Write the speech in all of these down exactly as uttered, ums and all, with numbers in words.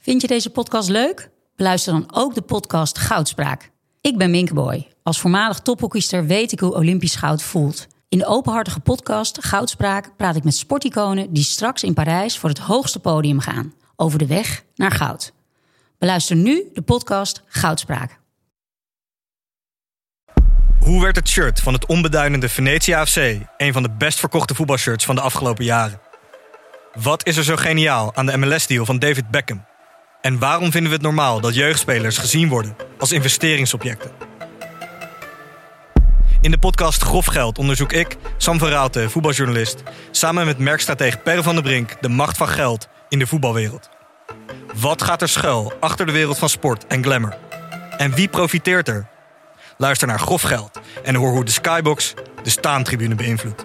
Vind je deze podcast leuk? Beluister dan ook de podcast Goudspraak. Ik ben Minke Boy. Als voormalig tophockeyster weet ik hoe Olympisch goud voelt. In de openhartige podcast Goudspraak praat ik met sporticonen die straks in Parijs voor het hoogste podium gaan. Over de weg naar goud. Beluister nu de podcast Goudspraak. Hoe werd het shirt van het onbeduidende Venetia F C een van de best verkochte voetbalshirts van de afgelopen jaren? Wat is er zo geniaal aan de M L S-deal van David Beckham? En waarom vinden we het normaal dat jeugdspelers gezien worden als investeringsobjecten? In de podcast Grof Geld onderzoek ik, Sam van Raalte, voetbaljournalist, samen met merkstratege Per van der Brink de macht van geld in de voetbalwereld. Wat gaat er schuil achter de wereld van sport en glamour? En wie profiteert er? Luister naar Grof Geld en hoor hoe de Skybox de staantribune beïnvloedt.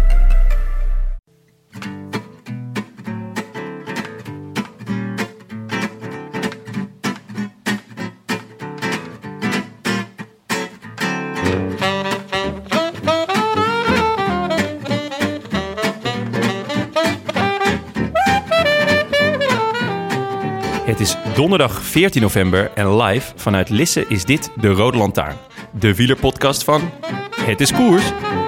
Het is donderdag veertien november en live vanuit Lisse is dit de Rode Lantaarn. De wielerpodcast van Het is Koers.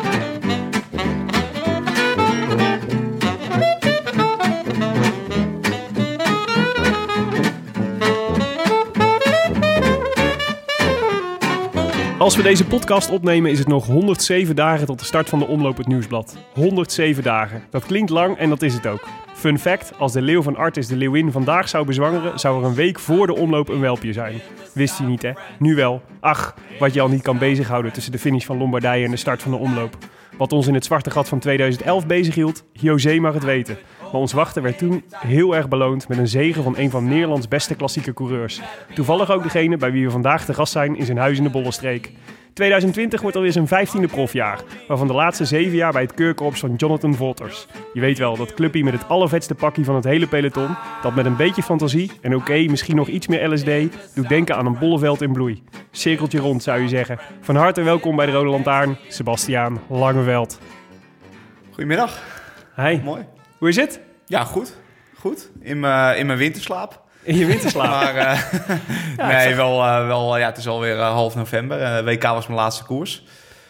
Als we deze podcast opnemen is het nog honderdzeven dagen tot de start van de Omloop het Nieuwsblad. honderdzeven dagen. Dat klinkt lang en dat is het ook. Fun fact, als de leeuw van Artis de leeuwin vandaag zou bezwangeren, zou er een week voor de omloop een welpje zijn. Wist hij niet, hè? Nu wel. Ach, wat je al niet kan bezighouden tussen de finish van Lombardije en de start van de omloop. Wat ons in het zwarte gat van tweeduizend elf bezighield, José mag het weten. Maar ons wachten werd toen heel erg beloond met een zege van een van Nederlands beste klassieke coureurs. Toevallig ook degene bij wie we vandaag te gast zijn in zijn huis in de Bollenstreek. tweeduizend twintig wordt alweer zijn vijftiende profjaar, waarvan de laatste zeven jaar bij het keurkorps van Jonathan Wolters. Je weet wel, dat clubje met het allervetste pakkie van het hele peloton, dat met een beetje fantasie en oké, okay, misschien nog iets meer L S D, doet denken aan een bolleveld in bloei. Cirkeltje rond, zou je zeggen. Van harte welkom bij de Rode Lantaarn, Sebastiaan Langeveld. Goedemiddag. Hi. Mooi. Hoe is het? Ja, goed. Goed. In mijn in mijn winterslaap. In je winterslaap? maar uh, ja, nee, zag... wel, uh, wel, ja, het is alweer uh, half november. Uh, W K was mijn laatste koers.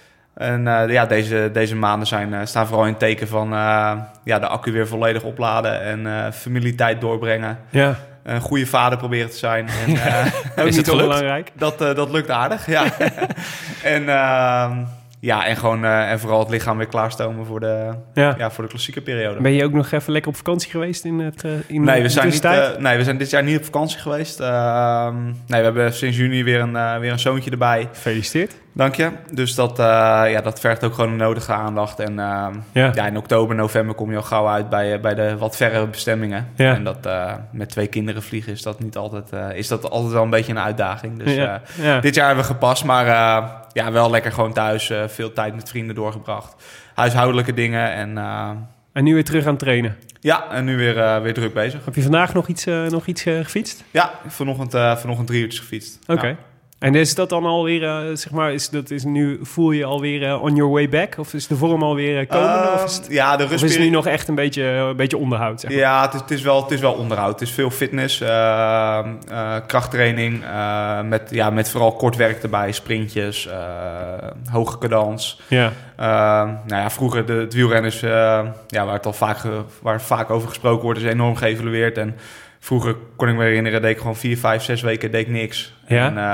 En uh, ja, deze, deze maanden zijn, uh, staan vooral in het teken van uh, ja, de accu weer volledig opladen en uh, familietijd doorbrengen. Ja. Een goede vader proberen te zijn. En, uh, ook is niet het belangrijk. Dat, uh, dat lukt aardig, ja. en... Uh, Ja, en gewoon uh, en vooral het lichaam weer klaarstomen voor de, ja. Ja, voor de klassieke periode. Ben je ook nog even lekker op vakantie geweest in het uh, in nee, de we zijn niet, uh, nee, we zijn dit jaar niet op vakantie geweest. Uh, nee, we hebben sinds juni weer een, uh, weer een zoontje erbij. Gefeliciteerd. Dank je. Dus dat, uh, ja, dat vergt ook gewoon de nodige aandacht. En uh, ja. Ja, in oktober, november kom je al gauw uit bij, bij de wat verre bestemmingen. Ja. En dat uh, met twee kinderen vliegen is dat niet altijd, uh, is dat altijd wel een beetje een uitdaging. Dus ja. Uh, ja. Dit jaar hebben we gepast, maar uh, ja, wel lekker gewoon thuis. Uh, veel tijd met vrienden doorgebracht. Huishoudelijke dingen en... Uh, en nu weer terug aan het trainen? Ja, en nu weer, uh, weer druk bezig. Heb je vandaag nog iets, uh, nog iets uh, gefietst? Ja, vanochtend, uh, vanochtend drie uurtjes gefietst. Oké. Okay. Ja. En is dat dan alweer, uh, zeg maar, is dat is nu voel je alweer uh, on your way back? Of is de vorm alweer uh, komen? Uh, of is het, ja, de of is het nu nog echt een beetje, een beetje onderhoud? Zeg maar? Ja, het is, het, is wel, het is wel onderhoud. Het is veel fitness, uh, uh, krachttraining, uh, met, ja, met vooral kort werk erbij, sprintjes, uh, hoge cadans. Ja. Uh, nou ja, vroeger de, het wielrennen is, uh, ja, waar het al vaak, waar vaak over gesproken wordt, is enorm geëvalueerd. En vroeger kon ik me herinneren, deed ik gewoon vier, vijf, zes weken deed ik niks. Ja? En,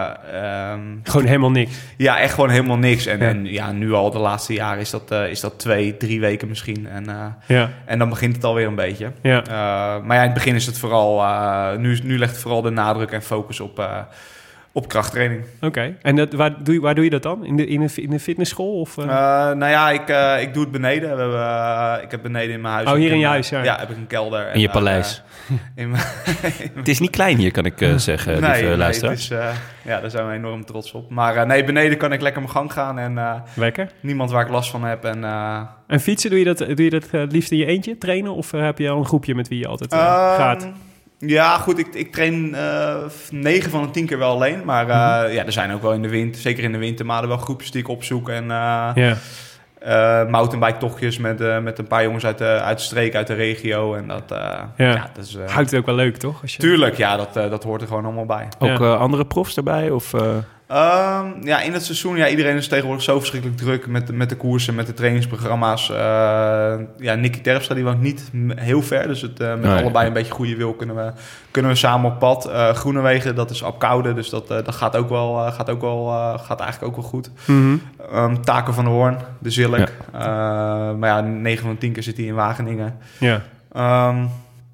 uh, um, gewoon helemaal niks? Ja, echt gewoon helemaal niks. En ja, en, ja nu al de laatste jaren is dat, uh, is dat twee, drie weken misschien. En, uh, ja. en dan begint het alweer een beetje. Ja. Uh, maar ja, in het begin is het vooral... Uh, nu, nu legt het vooral de nadruk en focus op... Uh, Op krachttraining. Oké. Okay. En dat, waar, doe je, waar doe je dat dan? In de, in de, in de fitnessschool? Of, uh? Uh, nou ja, ik, uh, ik doe het beneden. We hebben, uh, ik heb beneden in mijn huis... Oh, hier in je een, huis, ja. Ja, heb ik een kelder. In je en, paleis. Uh, in mijn, het is niet klein hier, kan ik uh, zeggen, nee, lieve nee, luisteraar. Het is, uh, ja, daar zijn we enorm trots op. Maar uh, nee, beneden kan ik lekker mijn gang gaan. En uh, lekker. Niemand waar ik last van heb. En, uh, en fietsen, doe je dat, doe je dat uh, het liefst in je eentje, trainen? Of uh, heb je al een groepje met wie je altijd uh, uh, gaat? Ja, goed, ik, ik train negen uh, van de tien keer wel alleen. Maar uh, mm-hmm. ja, er zijn ook wel in de winter, zeker in de wintermaanden, wel groepjes die ik opzoek. En uh, yeah. uh, mountainbike tochtjes met, uh, met een paar jongens uit de, uit de streek, uit de regio. En dat, uh, ja. ja, dat is... Uh, houdt het ook wel leuk, toch? Als je... Tuurlijk, ja, dat, uh, dat hoort er gewoon allemaal bij. Ook Ja. uh, andere profs erbij? Of, uh... Um, ja, in het seizoen, ja, iedereen is tegenwoordig zo verschrikkelijk druk met, met de koersen, met de trainingsprogramma's. Uh, ja, Nicky Terpstra, die woont niet heel ver, dus het, uh, met nee, allebei ja. een beetje goede wil kunnen we, kunnen we samen op pad. Uh, Groenewegen, dat is Apkoude, dus dat, uh, dat gaat ook wel, uh, gaat ook wel, uh, gaat eigenlijk ook wel goed. Mm-hmm. Um, Taken van der Hoorn, de Zilk. Ja. Uh, maar ja, negen van tien keer zit hij in Wageningen. Ja. Um,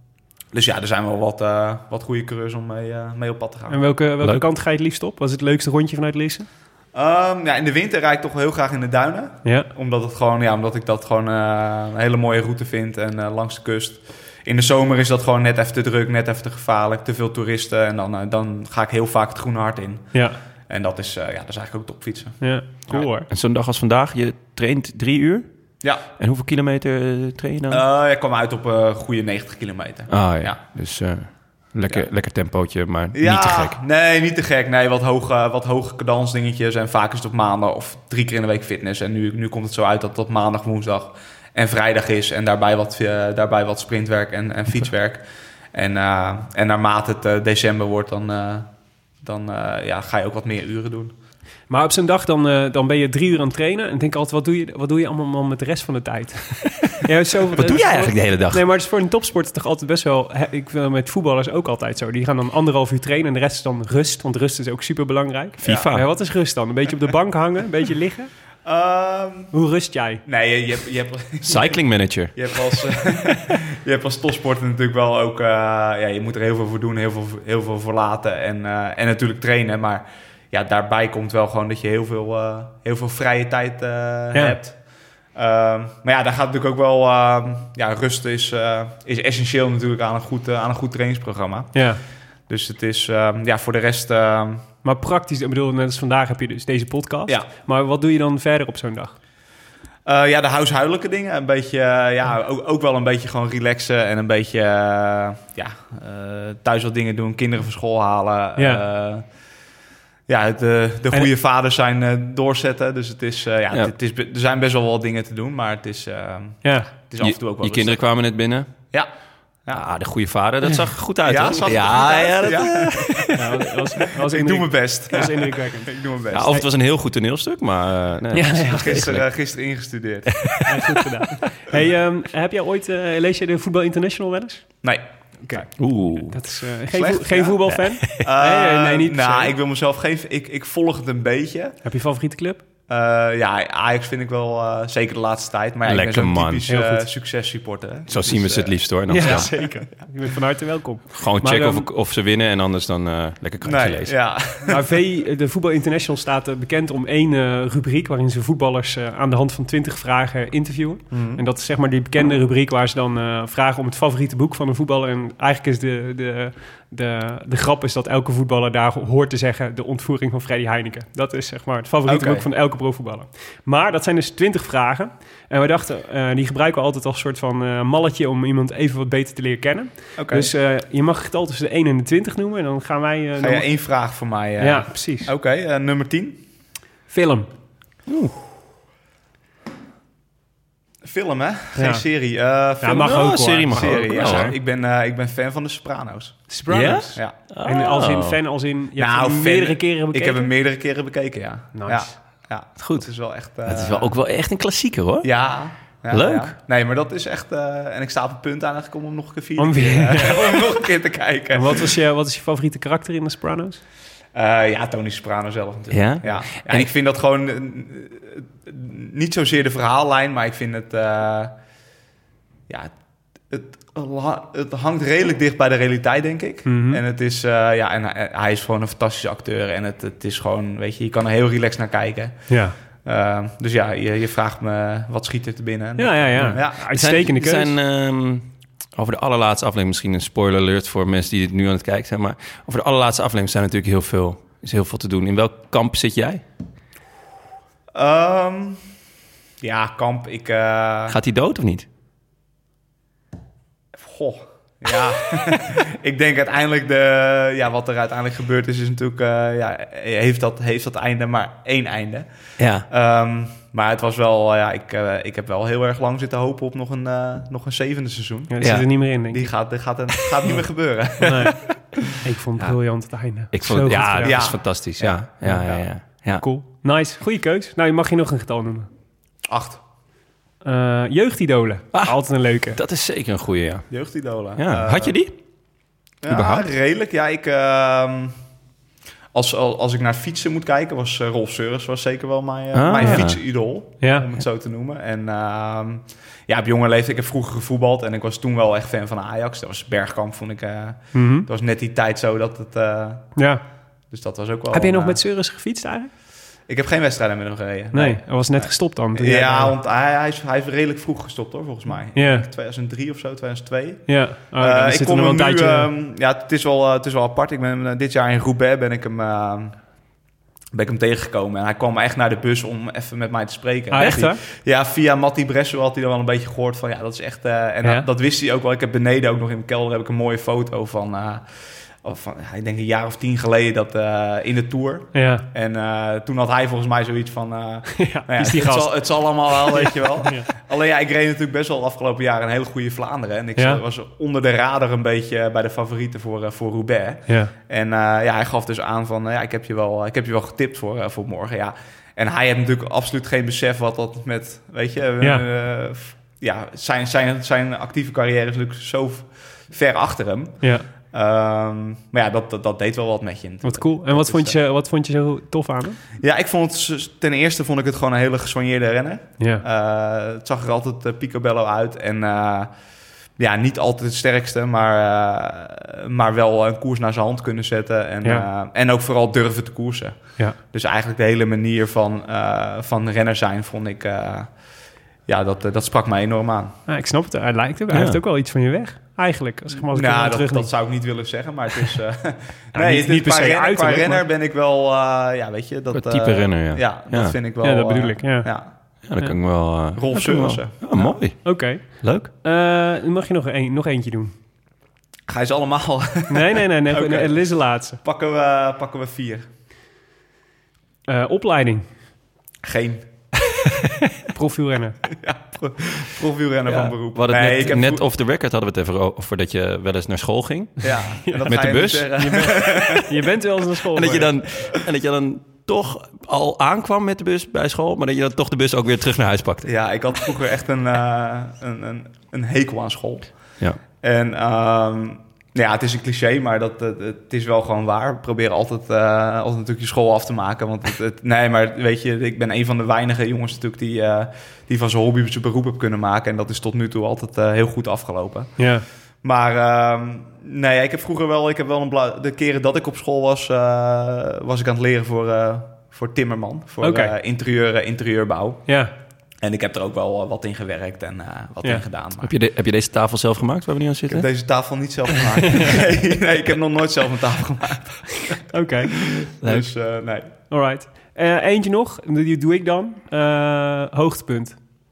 Dus ja, er zijn wel wat, uh, wat goede coureurs om mee, uh, mee op pad te gaan. En welke, welke kant ga je het liefst op? Wat is het leukste rondje vanuit Lisse? Um, ja, in de winter rijd ik toch wel heel graag in de duinen. Ja. Omdat, het gewoon, ja, omdat ik dat gewoon uh, een hele mooie route vind en uh, langs de kust. In de zomer is dat gewoon net even te druk, net even te gevaarlijk, te veel toeristen. En dan, uh, dan ga ik heel vaak het Groene Hart in. Ja. En dat is, uh, ja, dat is eigenlijk ook topfietsen. Ja, cool hoor. En zo'n dag als vandaag, je traint drie uur? Ja. En hoeveel kilometer uh, train je dan? Uh, ik kwam uit op een uh, goede negentig kilometer. Ah ja, ja. dus uh, lekker, ja. lekker tempootje, maar ja, niet te gek. Nee, niet te gek. Nee, wat hoge, wat hoge cadans dingetjes. En vaak is het op maandag of drie keer in de week fitness. En nu, nu komt het zo uit dat het op maandag, woensdag en vrijdag is. En daarbij wat, uh, daarbij wat sprintwerk en, en fietswerk. En, uh, en naarmate het uh, december wordt, dan, uh, dan uh, ja, ga je ook wat meer uren doen. Maar op zo'n dag dan, uh, dan ben je drie uur aan het trainen. En denk altijd, wat doe je, wat doe je allemaal met de rest van de tijd? ja, zo, wat doe jij eigenlijk de hele dag? Nee, maar het is voor een topsporter toch altijd best wel... Hè, ik vind met voetballers ook altijd zo. Die gaan dan anderhalf uur trainen en de rest is dan rust. Want rust is ook super belangrijk. FIFA. Ja, wat is rust dan? Een beetje op de bank hangen? Een beetje liggen? Um, Hoe rust jij? Nee, je, je, hebt, je hebt... Cycling manager. Je hebt als, uh, je hebt als topsporter natuurlijk wel ook... Uh, ja, je moet er heel veel voor doen, heel veel, heel veel voor laten. En, uh, en natuurlijk trainen, maar... Ja, daarbij komt wel gewoon dat je heel veel, uh, heel veel vrije tijd uh, ja. hebt. Um, maar ja, daar gaat natuurlijk ook wel... Uh, ja, rust is, uh, is essentieel natuurlijk aan een goed, uh, aan een goed trainingsprogramma. Ja. Dus het is uh, ja, voor de rest... Uh, maar praktisch, ik bedoel, net als vandaag heb je dus deze podcast. Ja. Maar wat doe je dan verder op zo'n dag? Uh, ja, de huishoudelijke dingen. Een beetje, uh, ja, ook, ook wel een beetje gewoon relaxen. En een beetje uh, ja, uh, thuis wat dingen doen. Kinderen van school halen. Ja. Uh, Ja, de, de goede en, vaders zijn uh, doorzetten. Dus het is, uh, ja, ja. Het is, er zijn best wel wat dingen te doen, maar het is, uh, ja. het is af en toe ook wel... Je kinderen kwamen net binnen? Ja. Ja, ah, de goede vader, dat zag goed uit. Ja, zag ja, goed uit. ja, dat, ja. ja dat was, dat was ik doe mijn best. Dat was indrukwekkend. Ik doe mijn best. Ja, of het was een heel goed toneelstuk, maar... Uh, nee, ja, ja, gisteren, uh, gisteren ingestudeerd. Ja, goed gedaan. Hey, um, heb jij ooit... Uh, lees je de Voetbal International wel eens? Nee. Okay. Oeh. Dat is uh, geen, vo- geen ja. voetbalfan? Uh, nee, nee, niet. Nou, ik wil mezelf geen... Ik, ik volg het een beetje. Heb je favoriete club? Uh, ja, Ajax vind ik wel uh, zeker de laatste tijd. Maar ja, lekker, ik ben zo'n man. typisch uh, successupporter. Hè? Zo dus, zien we ze het liefst hoor. Ja, zeker. Je bent van harte welkom. Gewoon maar, checken um, of, of ze winnen en anders dan uh, lekker krantje nee, lezen. Ja. Maar V, de Voetbal International staat uh, bekend om één uh, rubriek... waarin ze voetballers uh, aan de hand van twintig vragen interviewen. Mm-hmm. En dat is zeg maar die bekende rubriek waar ze dan uh, vragen om het favoriete boek van een voetballer. En eigenlijk is de... de De, de grap is dat elke voetballer daar hoort te zeggen... de ontvoering van Freddy Heineken. Dat is zeg maar het favoriete okay. boek van elke profvoetballer. Maar dat zijn dus twintig vragen. En we dachten, uh, die gebruiken we altijd als soort van uh, malletje... om iemand even wat beter te leren kennen. Okay. Dus uh, je mag het getal tussen de één en de twintig noemen. En dan gaan wij... Uh, Ga nog... je één vraag voor mij? Uh... Ja, precies. Oké, okay, uh, nummer tien. Film. Oeh. Film, hè? Geen ja. serie. Uh, film. Ja, mag ook, hoor. Serie mag serie, ook. Ja. Ja. Ik, ben, uh, ik ben fan van de Sopranos. Sopranos? Ja. ja. En als in fan, als in... Je nou, hebt hem meerdere keren bekeken? Ik heb hem meerdere keren bekeken, ja. Nice. Ja, ja. Goed. Het is wel echt... Uh, het is wel ook wel echt een klassieker, hoor. Ja. Ja, Leuk. Ja. Nee, maar dat is echt... Uh, en ik sta op het punt eigenlijk om hem nog een keer, vier om, keer, uh, om nog een keer te kijken. En wat was je, wat is je favoriete karakter in de Sopranos? Uh, ja, Tony Soprano zelf natuurlijk. Ja? Ja. ja en ik vind dat gewoon... Uh, niet zozeer de verhaallijn, maar ik vind het... Uh, ja, het, het hangt redelijk dicht bij de realiteit, denk ik. Mm-hmm. En het is... Uh, ja, en hij, hij is gewoon een fantastische acteur. En het, het is gewoon... Weet je, je kan er heel relaxed naar kijken. Ja. Uh, dus ja, je, je vraagt me wat schiet er te binnen. Ja, ja, ja. ja. Uitstekende keuze. zijn um, over de allerlaatste aflevering, misschien een spoiler alert voor mensen die het nu aan het kijken zijn, maar over de allerlaatste aflevering zijn natuurlijk heel veel, is heel veel te doen. In welk kamp zit jij? Um, ja, kamp. Ik, uh... Gaat hij dood of niet? Goh. Ja, ik denk uiteindelijk de, ja, wat er uiteindelijk gebeurd is, is natuurlijk, uh, ja, heeft dat, heeft dat einde maar één einde. Ja. Um, maar het was wel, uh, ja, ik, uh, ik heb wel heel erg lang zitten hopen op nog een, uh, nog een zevende seizoen. Ja, die ja. zit er niet meer in, denk ik. Die gaat, die gaat, die gaat niet meer gebeuren. Nee. Ik vond het ja. briljant het einde. Ik vond het, ja, dat ja. is fantastisch. Ja. Ja. Ja, ja, ja, ja. Cool. Nice. Goeie keus. Nou, mag je nog een getal noemen? Acht. Uh, jeugdidolen. Ah, altijd een leuke. Dat is zeker een goeie, ja. Jeugdidolen. Ja. Uh, Had je die? Ja, Überhaupt? redelijk. Ja, ik... Uh, als, als ik naar fietsen moet kijken, was uh, Rolf Seurens was zeker wel mijn, uh, ah, mijn ja. fietsenidol. Ja. Om het zo te noemen. En uh, ja, op jonge leeftijd, ik heb vroeger gevoetbald en ik was toen wel echt fan van Ajax. Dat was Bergkamp, vond ik. Uh, mm-hmm. Dat was net die tijd zo dat het... Uh, ja. Dus dat was ook wel... Heb je nog uh, met Seurens gefietst eigenlijk? Ik heb geen wedstrijden met hem gereden. Nee, nee, hij was net gestopt dan. Ja, ja, want hij, hij, is, hij is redelijk vroeg gestopt hoor, volgens mij. Yeah. tweeduizend drie of zo, tweeduizend twee. Ja, oh, uh, ik kom hem nu... Tijdje... Uh, ja, het is, wel, uh, het is wel apart. Ik ben uh, dit jaar in Roubaix ben ik hem... Uh, ben ik hem tegengekomen. En hij kwam echt naar de bus om even met mij te spreken. Ah, echt hè? Ja, via Matti Bresso had hij dan wel een beetje gehoord van... Ja, dat is echt... Uh, en ja? dat, dat wist hij ook wel. Ik heb beneden ook nog in mijn kelder heb ik een mooie foto van... Uh, Van, ik denk een jaar of tien geleden dat uh, in de Tour. Ja. En uh, toen had hij volgens mij zoiets van... Uh, ja, nou ja, is die het, gast. zal, het zal allemaal wel, weet je wel. Ja. Alleen ja, ik reed natuurlijk best wel afgelopen jaar een hele goede Vlaanderen. En ik ja. was onder de radar een beetje bij de favorieten voor, uh, voor Roubaix. Ja. En uh, ja, hij gaf dus aan van... Uh, ja, ik heb je wel, ik heb je wel getipt voor, uh, voor morgen. Ja. En hij heeft natuurlijk absoluut geen besef wat dat met... Weet je, ja. Uh, ja, zijn, zijn, zijn actieve carrière is natuurlijk zo ver achter hem... Ja. Um, maar ja, dat, dat, dat deed wel wat met je. Wat cool. En wat vond, je, wat vond je zo tof aan hem? Ja, ik vond het... Ten eerste vond ik het gewoon een hele gesoigneerde renner. Ja. Uh, het zag er altijd uh, picobello uit. En uh, ja, niet altijd het sterkste, maar, uh, maar wel een koers naar zijn hand kunnen zetten. En, ja. uh, en ook vooral durven te koersen. Ja. Dus eigenlijk de hele manier van, uh, van renner zijn vond ik... Uh, ja, dat, dat sprak mij enorm aan. Ja, ik snap het. Hij lijkt ook. Hij ja. heeft ook wel iets van je weg. Eigenlijk, als ik maar als ik nou, dat, terug dat zou ik niet willen zeggen, maar het is... Uh, ja, nee, niet, niet per se renner, uit. Qua renner ben ik wel, uh, ja, weet je... Dat, uh, type renner, ja. Ja, ja. dat vind ik wel... Ja, dat bedoel uh, ik, ja. Ja, ja dat kan ik wel... Uh, Rolf Seurens. Ja, mooi. Oké. Okay. Leuk. Uh, mag je nog, een, nog eentje doen? Ga je ze allemaal... nee, nee, nee. nee okay. nee Liz de laatste. Pakken we, pakken we vier. Uh, opleiding? Geen. Profielrenner. Ja, pro, profielrenner ja. van beroep. We nee, net, ik heb net pro- off the record hadden we het even over dat je wel eens naar school ging. Ja, en dat met de bus. Je bent, je bent wel eens naar school. En dat je dan, en dat je dan toch al aankwam met de bus bij school, maar dat je dan toch de bus ook weer terug naar huis pakte. Ja, ik had vroeger echt een, uh, een, een, een hekel aan school. Ja. En um, ja, het is een cliché, maar dat, het, het is wel gewoon waar. We proberen altijd, uh, altijd natuurlijk je school af te maken. Want het, het, nee, maar weet je, ik ben een van de weinige jongens natuurlijk die, uh, die van zijn hobby zijn beroep heb kunnen maken. En dat is tot nu toe altijd uh, heel goed afgelopen. Ja. Maar uh, nee, ik heb vroeger wel, ik heb wel een bla- de keren dat ik op school was, uh, was ik aan het leren voor, uh, voor timmerman. Voor okay. uh, interieur, interieurbouw. Ja. En ik heb er ook wel uh, wat in gewerkt en uh, wat ja. in gedaan. Maar... Heb, je de, heb je deze tafel zelf gemaakt waar we nu aan zitten? Ik heb deze tafel niet zelf gemaakt. nee, nee, ik heb nog nooit zelf een tafel gemaakt. Oké. Okay. Dus uh, nee. Alright. Uh, eentje nog, die doe ik dan. Uh, hoogtepunt.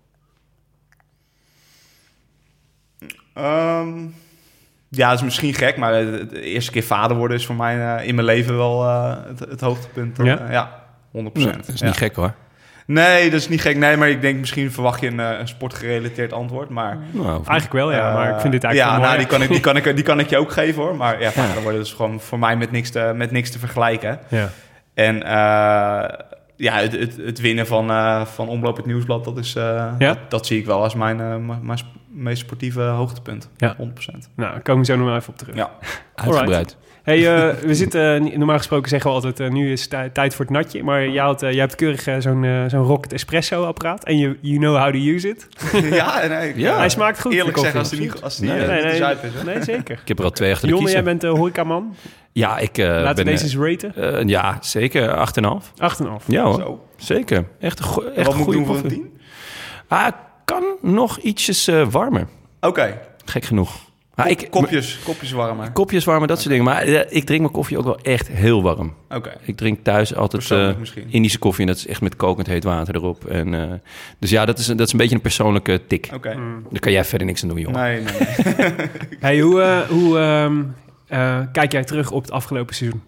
Um, ja, dat is misschien gek, maar de, de eerste keer vader worden is voor mij uh, in mijn leven wel uh, het, het hoogtepunt. Ja? Uh, ja, honderd procent. Dat is ja. niet gek hoor. Nee, dat is niet gek. Nee, maar ik denk misschien verwacht je een, een sportgerelateerd antwoord. Maar, nou, eigenlijk wel, ja. Uh, maar ik vind dit eigenlijk ja, wel nou, die kan, ik, die, kan ik, die kan ik je ook geven, hoor. Maar ja, ja. dan wordt het dus gewoon voor mij met niks te, met niks te vergelijken. Ja. En uh, ja, het, het, het winnen van, uh, van Omloop het Nieuwsblad, dat, is, uh, ja? dat, dat zie ik wel als mijn, uh, mijn, mijn meest sportieve hoogtepunt. Ja. honderd procent. Nou, daar komen we zo nog even op terug. Ja, uitgebreid. Hey, uh, we zitten, normaal gesproken zeggen we altijd, uh, nu is het tijd voor het natje. Maar jij, had, uh, jij hebt keurig uh, zo'n, uh, zo'n Rocket Espresso apparaat. En you, you know how to use it. ja, nee, ja, hij smaakt goed. Eerlijk zeggen, als die niet, als die, nee, uh, nee, niet nee, zuip is. Hè? Nee, zeker. Ik heb er al twee achter de Jonne, kiezen. jij bent uh, horecaman. Ja, ik uh, Laten ben... we deze eens raten. Uh, ja, zeker. acht komma vijf. acht komma vijf. Ja hoor, Zo. zeker. Echt een go- echt en wat moet ik doen koffie. voor een tien? Ah, kan nog ietsjes uh, warmer. Oké. Okay. Gek genoeg. Maar Kop, ik, kopjes, kopjes warmer. Kopjes warmer, dat soort dingen. Maar uh, ik drink mijn koffie ook wel echt heel warm. Oké. Okay. Ik drink thuis altijd uh, Indische koffie en dat is echt met kokend heet water erop. En, uh, dus ja, dat is, dat is een beetje een persoonlijke tik. Oké. Okay. Mm. Daar kan jij verder niks aan doen, jongen. Nee, nee. nee. Hey, hoe uh, hoe um, uh, kijk jij terug op het afgelopen seizoen?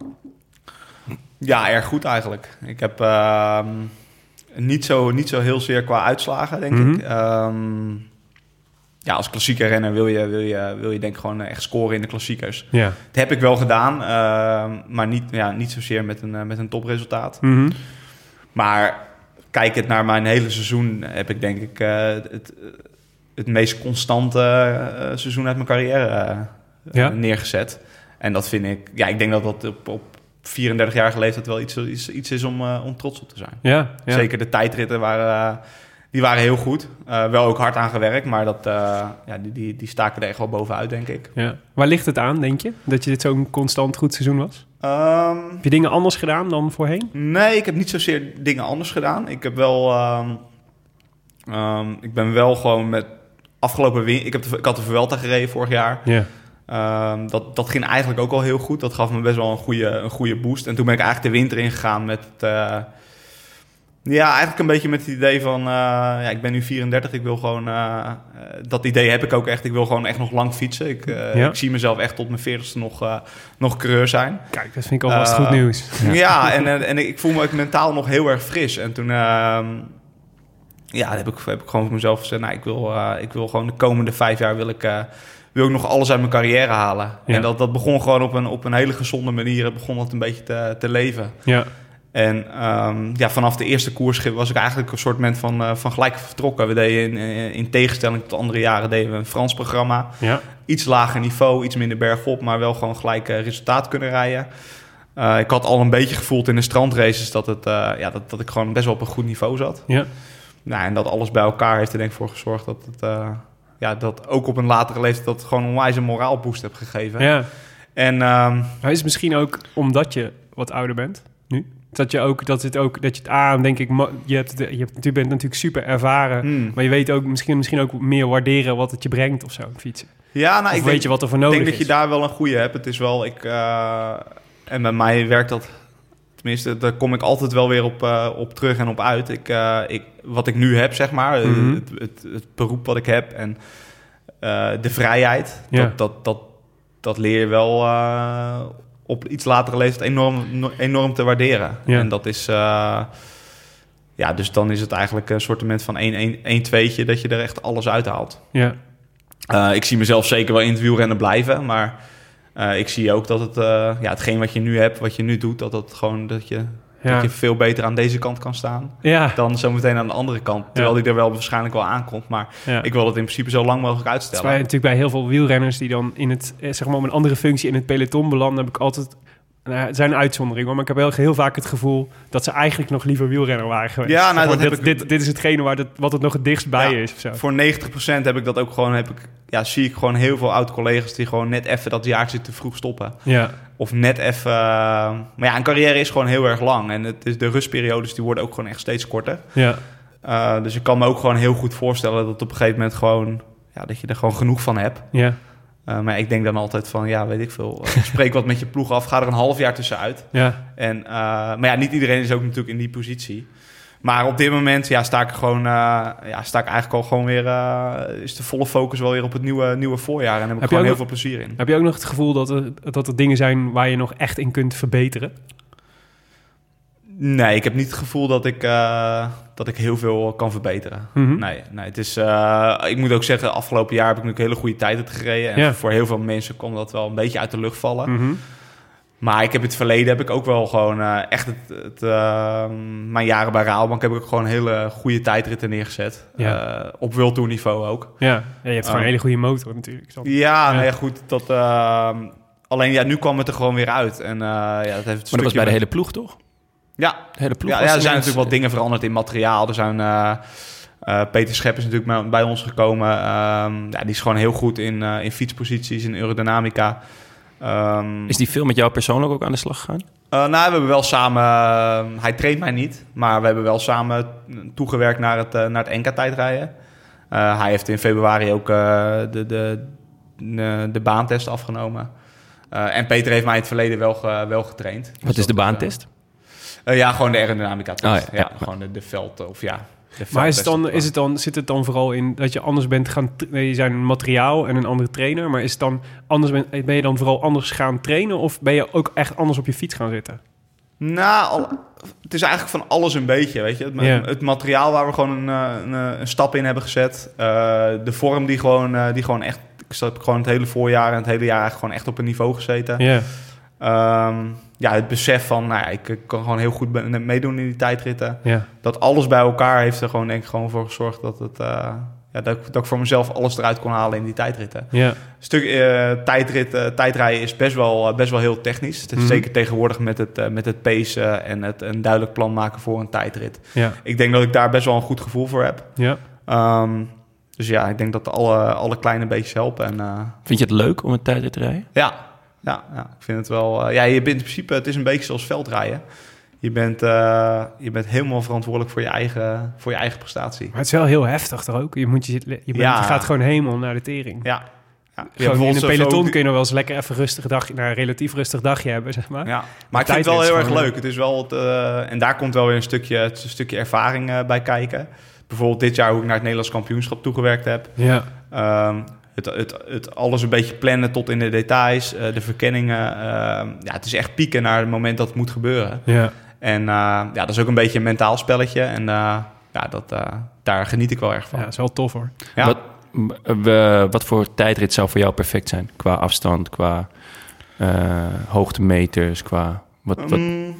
Ja, erg goed eigenlijk. Ik heb uh, niet, zo, niet zo heel zeer qua uitslagen, denk mm-hmm. ik. Um, ja, als klassieke renner wil je, wil je, wil je denk ik gewoon echt scoren in de klassiekers. Ja. Dat heb ik wel gedaan, uh, maar niet, ja, niet zozeer met een, uh, met een topresultaat. Mm-hmm. Maar kijkend naar mijn hele seizoen heb ik denk ik uh, het, het meest constante uh, seizoen uit mijn carrière uh, ja. neergezet. En dat vind ik, ja, ik denk dat dat op, op vierendertig-jarige leeftijd wel iets, iets, iets is om, uh, om trots op te zijn. Ja, ja. Zeker de tijdritten waren, uh, die waren heel goed. Uh, wel ook hard aan gewerkt, maar dat, uh, ja, die, die, die staken er echt wel bovenuit, denk ik. Ja. Waar ligt het aan, denk je? Dat je dit zo'n constant goed seizoen was? Um, heb je dingen anders gedaan dan voorheen? Nee, ik heb niet zozeer dingen anders gedaan. Ik heb wel... Um, um, ik ben wel gewoon met afgelopen winter... Ik, heb de, ik had de Vuelta gereden vorig jaar. Ja. Um, dat, dat ging eigenlijk ook al heel goed. Dat gaf me best wel een goede, een goede boost. En toen ben ik eigenlijk de winter ingegaan met... Uh, ja, eigenlijk een beetje met het idee van... Uh, ja, ik ben nu vierendertig, ik wil gewoon... Uh, dat idee heb ik ook echt. Ik wil gewoon echt nog lang fietsen. Ik, uh, ja. ik zie mezelf echt tot mijn veertigste nog, uh, nog coureur zijn. Kijk, dat vind ik alvast uh, goed nieuws. Ja, ja en, en, en ik voel me ook mentaal nog heel erg fris. En toen... Uh, ja, heb ik, heb ik gewoon voor mezelf gezegd... Nou, ik wil, uh, ik wil gewoon de komende vijf jaar wil ik... Uh, wil ik nog alles uit mijn carrière halen. Ja. En dat, dat begon gewoon op een, op een hele gezonde manier. Het begon het een beetje te, te leven. Ja. En um, ja, vanaf de eerste koers was ik eigenlijk een soort moment van, uh, van gelijk vertrokken. We deden in, in, in tegenstelling tot andere jaren deden we een Frans programma. Ja. Iets lager niveau, iets minder bergop, maar wel gewoon gelijk uh, resultaat kunnen rijden. Uh, ik had al een beetje gevoeld in de strandraces dat, het, uh, ja, dat, dat ik gewoon best wel op een goed niveau zat. Ja. Nou, en dat alles bij elkaar heeft er denk ik voor gezorgd dat het... Uh, ja, dat ook op een latere leeftijd dat gewoon een onwijs een moraalboost heb gegeven. Ja. En um, maar is het misschien ook omdat je wat ouder bent nu? Dat je ook dat het ook dat je het aan denk ik je hebt je hebt je bent natuurlijk super ervaren, mm. maar je weet ook misschien misschien ook meer waarderen wat het je brengt of zo fietsen. Ja, nou of ik weet denk, je wat er voor nodig is. Ik denk dat je daar wel een goede hebt. Het is wel ik uh, en bij mij werkt dat. Tenminste, daar kom ik altijd wel weer op, uh, op terug en op uit. Ik, uh, ik, wat ik nu heb, zeg maar, mm-hmm. het, het, het beroep wat ik heb en uh, de vrijheid, ja. dat, dat, dat, dat leer je wel uh, op iets latere leeftijd enorm, enorm te waarderen. Ja. En dat is, uh, ja, dus dan is het eigenlijk een soort van één tweetje dat je er echt alles uithaalt. Ja. Uh, ik zie mezelf zeker wel in het wielrennen blijven, maar... Uh, ik zie ook dat het, uh, ja, hetgeen wat je nu hebt, wat je nu doet, dat het gewoon dat je, ja. dat je veel beter aan deze kant kan staan ja. dan zometeen aan de andere kant. Terwijl ja. die er wel waarschijnlijk wel aankomt, maar ja. ik wil het in principe zo lang mogelijk uitstellen. Dat is bij, natuurlijk bij heel veel wielrenners die dan in het, zeg maar, op een andere functie in het peloton belanden, heb ik altijd. Nou, het zijn uitzonderingen, maar ik heb heel, heel vaak het gevoel dat ze eigenlijk nog liever wielrenner waren geweest. Ja, nou, dat dit, heb ik... dit, dit is hetgene waar dat, wat het nog het dichtst bij ja, is. Of zo. Voor negentig procent heb ik dat ook gewoon, heb ik, ja, zie ik gewoon heel veel oud-collega's die gewoon net even dat jaartje te vroeg stoppen. Ja. Of net even... Uh, maar ja, een carrière is gewoon heel erg lang. En het is, de rustperiodes die worden ook gewoon echt steeds korter. Ja. Uh, dus ik kan me ook gewoon heel goed voorstellen dat op een gegeven moment gewoon... Ja, dat je er gewoon genoeg van hebt. Ja. Uh, maar ik denk dan altijd van, ja, weet ik veel. Uh, spreek wat met je ploeg af, ga er een half jaar tussenuit. Ja. En, uh, maar ja, niet iedereen is ook natuurlijk in die positie. Maar op dit moment ja, sta ik gewoon, uh, ja, sta ik eigenlijk al gewoon weer, uh, is de volle focus wel weer op het nieuwe, nieuwe voorjaar. En heb ik heb gewoon heel veel plezier in. Heb je ook nog het gevoel dat er, dat er dingen zijn waar je nog echt in kunt verbeteren? Nee, ik heb niet het gevoel dat ik, uh, dat ik heel veel kan verbeteren. Mm-hmm. Nee, nee, het is, uh, ik moet ook zeggen, afgelopen jaar heb ik natuurlijk hele goede tijden gereden. En ja. voor heel veel mensen kon dat wel een beetje uit de lucht vallen. Mm-hmm. Maar ik heb het verleden heb ik ook wel gewoon uh, echt het, het, uh, mijn jaren bij Rabobank heb ik ook gewoon hele goede tijdritten neergezet. Ja. Uh, op World Tour niveau ook. Ja, ja je hebt uh, gewoon een hele goede motor natuurlijk. Ja, ja. Nou ja, goed. Dat, uh, alleen ja, nu kwam het er gewoon weer uit. En, uh, ja, dat heeft maar dat was bij de hele ploeg, toch? Ja, de hele ploeg ja, ja er zijn natuurlijk wat dingen veranderd in materiaal. Er zijn uh, uh, Peter Schep is natuurlijk bij ons gekomen. Uh, ja, die is gewoon heel goed in, uh, in fietsposities, in aerodynamica. Um, is die veel met jou persoonlijk ook aan de slag gegaan? Uh, nou, we hebben wel samen... Uh, hij traint mij niet, maar we hebben wel samen toegewerkt naar het, uh, naar het N K-tijdrijden. Uh, hij heeft in februari ook uh, de, de, de, de baantest afgenomen. Uh, en Peter heeft mij in het verleden wel, ge, wel getraind. Wat dus is de baantest? Uh, uh, ja, gewoon de aerodynamica test. Oh, ja, ja, ja. Gewoon de, de veld, of ja... Maar is het dan, is het dan, zit het dan vooral in dat je anders bent gaan... Je zijn een materiaal en een andere trainer. Maar is het dan anders ben, ben je dan vooral anders gaan trainen? Of ben je ook echt anders op je fiets gaan zitten? Nou, al, het is eigenlijk van alles een beetje, weet je. Het, yeah. het materiaal waar we gewoon een, een, een stap in hebben gezet. Uh, de vorm die gewoon, uh, die gewoon echt... Ik heb gewoon het hele voorjaar en het hele jaar eigenlijk gewoon echt op een niveau gezeten. Ja. Um, ja, het besef van, nou ja, ik, ik kan gewoon heel goed meedoen in die tijdritten. Ja. Dat alles bij elkaar heeft er gewoon, denk ik, gewoon voor gezorgd dat het... Uh, ja, dat, dat ik voor mezelf alles eruit kon halen in die tijdritten. Ja. Een stuk uh, tijdrit, uh, tijdrijden is best wel, uh, best wel heel technisch. Het is Mm-hmm. zeker tegenwoordig met het, uh, met het pacen en het een duidelijk plan maken voor een tijdrit. Ja. Ik denk dat ik daar best wel een goed gevoel voor heb. Ja. Um, dus ja, ik denk dat alle, alle kleine beetjes helpen. En, uh, vind je het leuk om een tijdrit te rijden? Ja, ja, ja, ik vind het wel... Uh, ja, je bent in principe... Het is een beetje zoals veldrijden. Je bent, uh, je bent helemaal verantwoordelijk voor je eigen, voor je eigen prestatie. Maar het is wel heel heftig toch ook? Je, moet je, je, bent, ja. je gaat gewoon helemaal naar de tering. Ja. Ja. Gewoon in een peloton zo... kun je nog wel eens lekker even rustig dag, nou, een relatief rustig dagje hebben, zeg maar. Ja, maar ik vind het wel heel erg leuk. Het is wel het, uh, en daar komt wel weer een stukje, het een stukje ervaring uh, bij kijken. Bijvoorbeeld dit jaar hoe ik naar het Nederlands kampioenschap toegewerkt heb. Ja. Um, het, het, het alles een beetje plannen tot in de details, uh, de verkenningen. Uh, ja, het is echt pieken naar het moment dat het moet gebeuren. Ja. En uh, ja, dat is ook een beetje een mentaal spelletje. En uh, ja, dat, uh, daar geniet ik wel erg van. Ja, dat is wel tof hoor. Ja. Wat, uh, wat voor tijdrit zou voor jou perfect zijn? Qua afstand, qua uh, hoogtemeters, qua... Wat, wat... Um,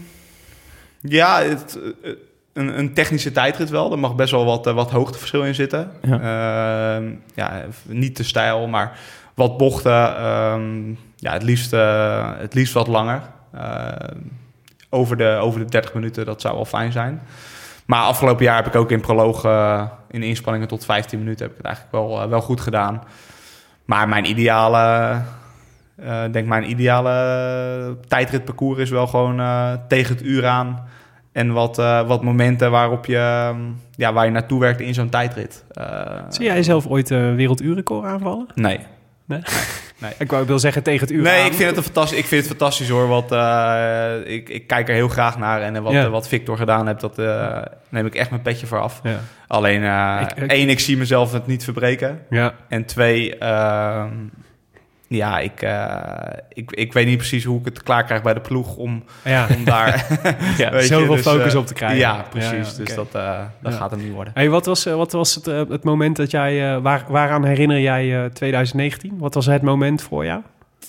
ja, het, uh, een, een technische tijdrit wel. Er mag best wel wat, uh, wat hoogteverschil in zitten. Ja. Uh, ja, niet te steil, maar wat bochten. Um, ja, het liefst, uh, het liefst wat langer. Uh, over, de, over de dertig minuten, dat zou wel fijn zijn. Maar afgelopen jaar heb ik ook in proloog, uh, in inspanningen tot vijftien minuten... heb ik het eigenlijk wel, uh, wel goed gedaan. Maar mijn ideale... Uh, denk mijn ideale tijdritparcours is wel gewoon uh, tegen het uur aan... En wat, uh, wat momenten waarop je, um, ja, waar je naartoe werkt in zo'n tijdrit. Uh, Zie jij zelf ooit een uh, werelduurrecord aanvallen? Nee. Nee? Nee. Ik wou wil zeggen tegen het uur Nee, aan. ik vind het, een fantastisch, ik vind het fantastisch hoor. Wat, uh, ik, ik kijk er heel graag naar. En wat, ja. uh, wat Victor gedaan heeft, dat uh, neem ik echt mijn petje voor af. Ja. Alleen, uh, ik, ik, één, ik zie mezelf het niet verbreken. Ja. En twee... Uh, Ja, ik, uh, ik, ik weet niet precies hoe ik het klaar krijg bij de ploeg om, ja. om daar ja, weet zoveel je, dus, focus uh, op te krijgen. Ja, precies. Ja, ja, okay. Dus dat, uh, dat ja. gaat hem niet worden. Hey, wat was, uh, wat was het, uh, het moment dat jij... Uh, waar, waaraan herinner jij uh, twintig negentien? Wat was het moment voor jou?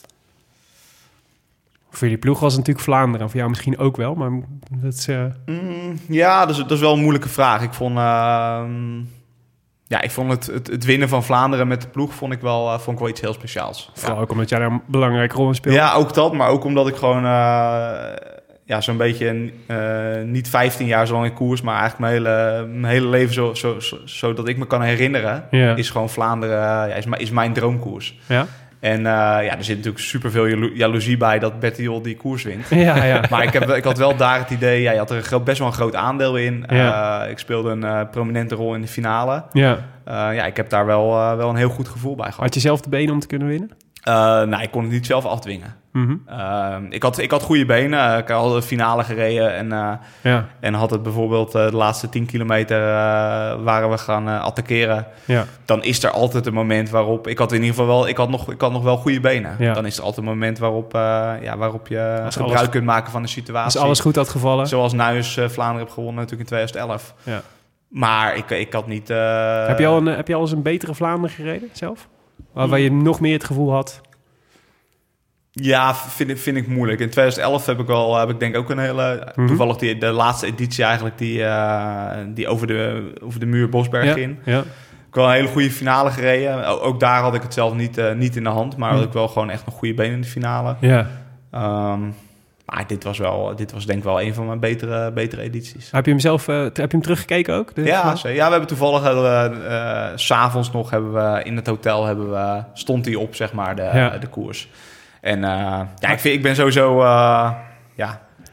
Voor jullie ploeg was het natuurlijk Vlaanderen. Voor jou misschien ook wel, maar dat is... Uh... Mm, ja, dat is, dat is wel een moeilijke vraag. Ik vond... Uh, Ja, ik vond het, het, het winnen van Vlaanderen met de ploeg vond ik wel, uh, vond ik wel iets heel speciaals. Vooral ja. ook omdat jij daar een belangrijke rol in speelt. Ja, ook dat. Maar ook omdat ik gewoon uh, ja, zo'n beetje uh, niet vijftien jaar zo lang in koers, maar eigenlijk mijn hele, mijn hele leven zo, zo, zo, zo dat ik me kan herinneren, ja. is gewoon Vlaanderen, uh, ja, is, is mijn droomkoers. Ja. En uh, ja, er zit natuurlijk superveel jalo- jaloezie bij dat Bettiol die koers wint. Ja, ja. Maar ik, heb, ik had wel daar het idee... Ja, je had er gro- best wel een groot aandeel in. Ja. Uh, ik speelde een uh, prominente rol in de finale. Ja. Uh, ja, ik heb daar wel, uh, wel een heel goed gevoel bij gehad. Had je zelf de benen om te kunnen winnen? Uh, nou, ik kon het niet zelf afdwingen. Mm-hmm. Uh, ik, had, ik had goede benen. Ik had de finale gereden. En, uh, ja. en had het bijvoorbeeld uh, de laatste tien kilometer... Uh, waren we gaan uh, attackeren. Ja. Dan is er altijd een moment waarop... Ik had in ieder geval wel... Ik had nog, ik had nog wel goede benen. Ja. Dan is er altijd een moment waarop, uh, ja, waarop je als gebruik alles, kunt maken van de situatie. Als alles goed had gevallen. Zoals Nuis uh, Vlaanderen heb gewonnen natuurlijk in twintig elf. Ja. Maar ik, ik had niet... Uh... Heb je al een, heb je al eens een betere Vlaanderen gereden zelf? Waar, waar je nog meer het gevoel had... Ja, vind, vind ik moeilijk. In twintig elf heb ik wel, heb ik denk ook een hele... Mm-hmm. Toevallig die, de laatste editie eigenlijk, die, uh, die over, de, over de muur Bosberg ja, in. Ja. Ik heb wel een hele goede finale gereden. O, ook daar had ik het zelf niet, uh, niet in de hand. Maar mm. had ik wel gewoon echt een goede benen in de finale. Ja. Um, maar dit was wel, dit was denk ik wel een van mijn betere, betere edities. Heb je hem zelf, uh, heb je hem teruggekeken ook? Ja, ja, we hebben toevallig, uh, uh, 's avonds nog hebben we in het hotel, hebben we, stond hij op, zeg maar, de, ja. de koers. En uh, ja, ik, vind, ik ben sowieso... Uh, ja,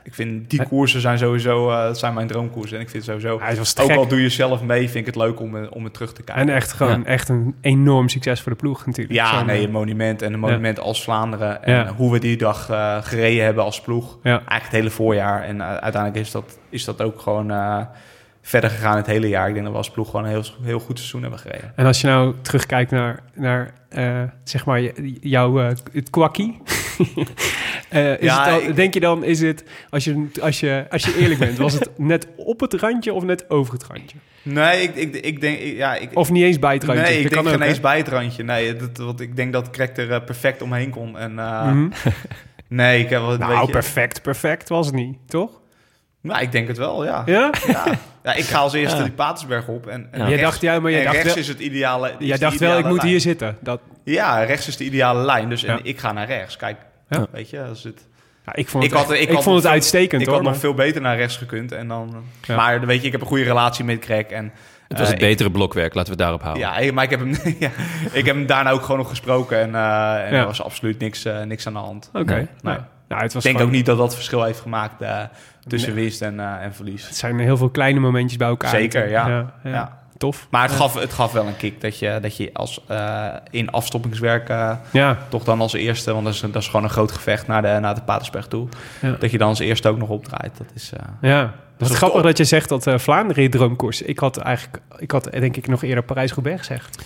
Ik vind die koersen zijn sowieso uh, zijn mijn droomkoersen. En ik vind sowieso, ja, ook gek. al doe je zelf mee, vind ik het leuk om, om het terug te kijken. En echt gewoon ja. echt een enorm succes voor de ploeg natuurlijk. Ja, Zo'n, nee, een monument en een monument ja. als Vlaanderen. En ja. hoe we die dag uh, gereden hebben als ploeg. Ja. Eigenlijk het hele voorjaar. En uh, uiteindelijk is dat, is dat ook gewoon uh, verder gegaan het hele jaar. Ik denk dat we als ploeg gewoon een heel, heel goed seizoen hebben gereden. En als je nou terugkijkt naar, naar uh, zeg maar jouw uh, het kwakkie... Uh, is ja, het al, ik... denk je dan, is het, als je, als, je, als je eerlijk bent, was het net op het randje of net over het randje? Nee, ik, ik, ik denk... Ja, ik, of niet eens bij het randje? Nee, ik dat denk kan geen ook, eens bij het randje. Nee, dat, want ik denk dat Krek er uh, perfect omheen kon. En, uh, mm-hmm. nee, ik heb wel... Nou, weet je, perfect, perfect was het niet, toch? Nou, ik denk het wel, ja. Ja? Ja, ja ik ga als eerste ja. die Patersberg op. En, en ja. rechts, dacht, ja, maar je en dacht rechts wel, is het ideale is Jij dacht ideale wel, ik moet lijn. hier zitten. Dat... Ja, rechts is de ideale lijn. Dus ja. en ik ga naar rechts. Kijk, ja. weet je, als het... Ja, ik vond het, ik had, ik ik had vond het veel, uitstekend, ik hoor. had maar... nog veel beter naar rechts gekund. En dan, ja. Maar weet je, ik heb een goede relatie met Krek. En, het was uh, het betere ik, blokwerk, laten we het daarop houden. Ja, maar ik heb hem, ja, ik heb hem daarna ook gewoon nog gesproken. En, uh, en ja. er was absoluut niks, uh, niks aan de hand. Oké. Okay. Nee. Nee. Nou, het was ik denk gewoon... ook niet dat dat verschil heeft gemaakt uh, tussen nee. winst en, uh, en verlies. Het zijn heel veel kleine momentjes bij elkaar. Zeker, ja. ja, ja. ja. Tof. Maar het, ja. gaf, het gaf wel een kick dat je, dat je als, uh, in afstoppingswerk uh, ja. toch dan als eerste... want dat is, dat is gewoon een groot gevecht naar de, naar de Patersberg toe... Ja. dat je dan als eerste ook nog opdraait. Dat is, uh, ja, dat is grappig top. Dat je zegt dat uh, Vlaanderen je droomkoers... Ik had eigenlijk, ik had denk ik nog eerder Parijs-Roubaix gezegd.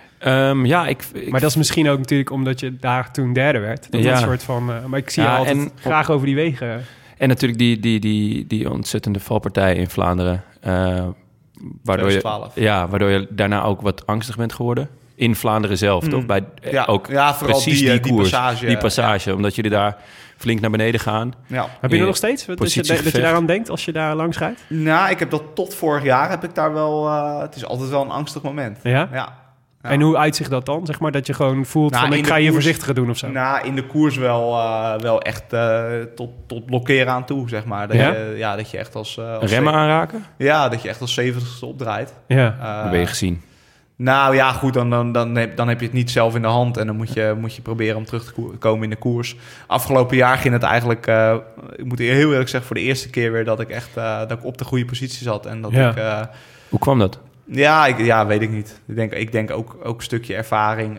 Um, ja, ik, ik... Maar dat is misschien ook natuurlijk omdat je daar toen derde werd. Dat ja. een soort van... Uh, maar ik zie ja, je altijd en, graag over die wegen. En natuurlijk die, die, die, die ontzettende valpartij in Vlaanderen... Uh, Waardoor je, ja, waardoor je daarna ook wat angstig bent geworden. In Vlaanderen zelf, mm. toch? Bij, ja, ook ja, vooral precies die, die, die koers, passage. Die passage, ja. Omdat jullie daar flink naar beneden gaan. Ja. Heb je er nog steeds? Dat je, dat je daaraan denkt als je daar langs rijdt? Nou, ik heb dat tot vorig jaar heb ik daar wel... Uh, het is altijd wel een angstig moment. Ja? Ja. Ja. En hoe uitzicht dat dan? Zeg maar dat je gewoon voelt nou, van ik ga je voorzichtiger doen of zo? Nou, in de koers wel, uh, wel echt uh, tot, tot blokkeren aan toe, zeg maar. Dat, ja? Je, ja, dat je echt als... Uh, als remmen aanraken? Ja, dat je echt als zeventigste opdraait. Ja. Uh, dat ben je gezien. Nou ja, goed, dan, dan, dan, heb, dan heb je het niet zelf in de hand. En dan moet je, moet je proberen om terug te komen in de koers. Afgelopen jaar ging het eigenlijk... Uh, ik moet heel eerlijk zeggen, voor de eerste keer weer... dat ik echt uh, dat ik op de goede positie zat. En dat ja. ik, uh, Hoe kwam dat? Ja, ik, ja, weet ik niet. Ik denk, ik denk ook, ook een stukje ervaring. Uh,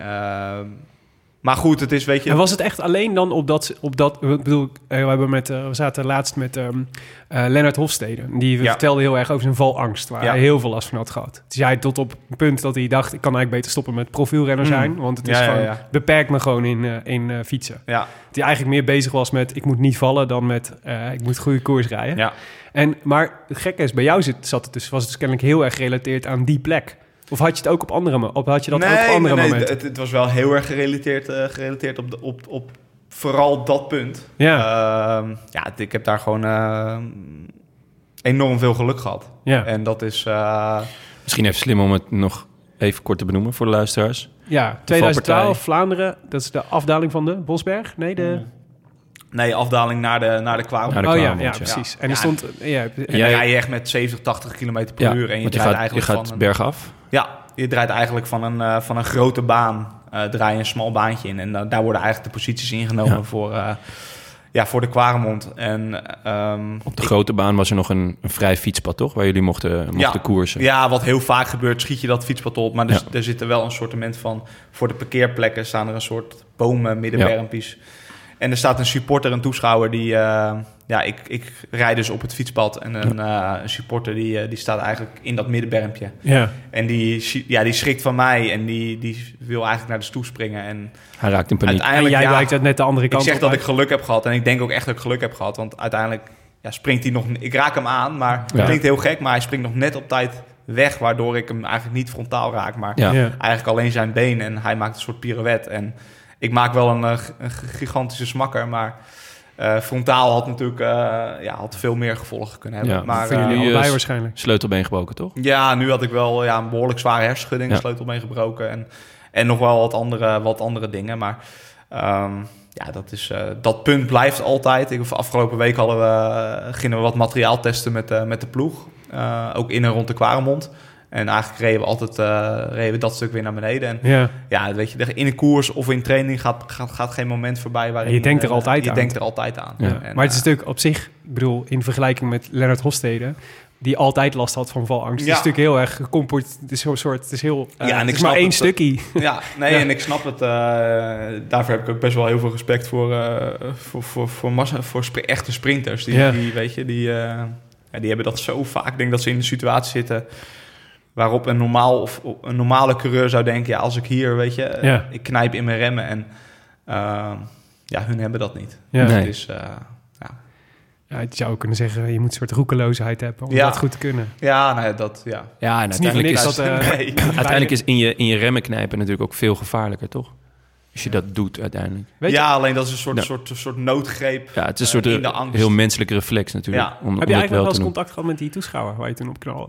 maar goed, het is, weet je... En was het echt alleen dan op dat... Op dat ik bedoel, we, hebben met, uh, we zaten laatst met um, uh, Lennart Hofstede. Die ja. vertelde heel erg over zijn valangst, waar ja. hij heel veel last van had gehad. Dus hij tot op een punt dat hij dacht... ik kan eigenlijk beter stoppen met profielrenner zijn. Mm. Want het is ja, gewoon, ja, ja. beperkt me gewoon in, uh, in uh, fietsen. Ja. Dat hij eigenlijk meer bezig was met... ik moet niet vallen dan met... Uh, ik moet goede koers rijden. Ja. En, maar het gekke is, bij jou zit, zat het dus, was het dus kennelijk heel erg gerelateerd aan die plek. Of had je het ook op andere, of had je dat nee, ook op andere nee, momenten? Het, het was wel heel erg gerelateerd, uh, gerelateerd op, de, op, op vooral dat punt. Ja. Uh, ja, ik heb daar gewoon uh, enorm veel geluk gehad. Ja. En dat is... Uh, Misschien even slim om het nog even kort te benoemen voor de luisteraars. Ja, twintig twaalf, Vlaanderen, dat is de afdaling van de Bosberg? Nee, de... Mm. Nee, afdaling naar de, naar de Kwaremond. Oh ja, ja, precies. Ja. En die stond... Ja, en dan ja, rij je echt met zeventig, tachtig kilometer per ja, uur. En je, je draait gaat, eigenlijk je gaat van een, bergaf. Ja, je draait eigenlijk van een, uh, van een grote baan. Uh, draai je een smal baantje in. En uh, daar worden eigenlijk de posities ingenomen ja. voor, uh, ja, voor de Kwaremond. En, um, Op de ik, grote baan was er nog een, een vrij fietspad, toch? Waar jullie mochten, mochten ja, koersen. Ja, wat heel vaak gebeurt, schiet je dat fietspad op. Maar dus, ja. er zit er wel een soortement van... Voor de parkeerplekken staan er een soort bomen, middenbermpjes... Ja. En er staat een supporter, een toeschouwer die... Uh, ja, ik, ik rijd dus op het fietspad. En een, uh, een supporter die, uh, die staat eigenlijk in dat middenbermpje. Ja. En die, ja, die schrikt van mij en die, die wil eigenlijk naar de stoel springen. En hij raakt in paniek. En jij ja, wijkt het net de andere kant op. Ik zeg op dat ik geluk heb gehad. En ik denk ook echt dat ik geluk heb gehad. Want uiteindelijk ja, springt hij nog... Ik raak hem aan, maar het ja. klinkt heel gek. Maar hij springt nog net op tijd weg. Waardoor ik hem eigenlijk niet frontaal raak. Maar ja. Ja. eigenlijk alleen zijn been. En hij maakt een soort pirouette. En... Ik maak wel een, een gigantische smakker, maar uh, frontaal had natuurlijk uh, ja, had veel meer gevolgen kunnen hebben. Ja, maar voor jullie uh, allebei waarschijnlijk. Sleutelbeen gebroken, toch? Ja, nu had ik wel ja, een behoorlijk zware hersenschudding, ja. sleutelbeen gebroken en, en nog wel wat andere, wat andere dingen. Maar um, ja, dat, is, uh, dat punt blijft altijd. Ik, afgelopen week hadden we, uh, gingen we wat materiaal testen met, uh, met de ploeg, uh, ook in en rond de Kwaremond. En eigenlijk reden we altijd uh, reden we dat stuk weer naar beneden. En ja, ja weet je, in een koers of in training gaat, gaat, gaat geen moment voorbij waarin... Je denkt er uh, altijd je aan. Je denkt er altijd aan. Ja. En, maar het is natuurlijk op zich, ik bedoel, in vergelijking met Lennart Hofstede, die altijd last had van valangst. Ja. Het is natuurlijk heel erg gecomport. Het is zo'n soort, het is heel, uh, ja, en het is maar één het, stukje. Ja, nee, ja. en ik snap het. Uh, daarvoor heb ik ook best wel heel veel respect voor, uh, voor, voor, voor, massa, voor sp- echte sprinters. Die, ja. die, weet je, die, uh, ja, die hebben dat zo vaak. Ik denk dat ze in de situatie zitten waarop een, normaal of, een normale coureur zou denken, ja, als ik hier, weet je, ja. uh, ik knijp in mijn remmen. En uh, ja, hun hebben dat niet. Ja. Nee. Dus, uh, Ja, je zou kunnen zeggen, je moet een soort roekeloosheid hebben om ja. dat goed te kunnen. Ja, nou ja, dat, ja. Ja, en uiteindelijk is, dat, uh, nee. uiteindelijk is in je, in je remmen knijpen natuurlijk ook veel gevaarlijker, toch? Als je dat doet uiteindelijk. Weet ja, je? Alleen dat is een soort, ja. soort, soort noodgreep. Ja, het is een soort uh, heel menselijke reflex natuurlijk. Ja. Om, Heb om je eigenlijk wel eens contact gehad met die toeschouwer waar je toen op knalde?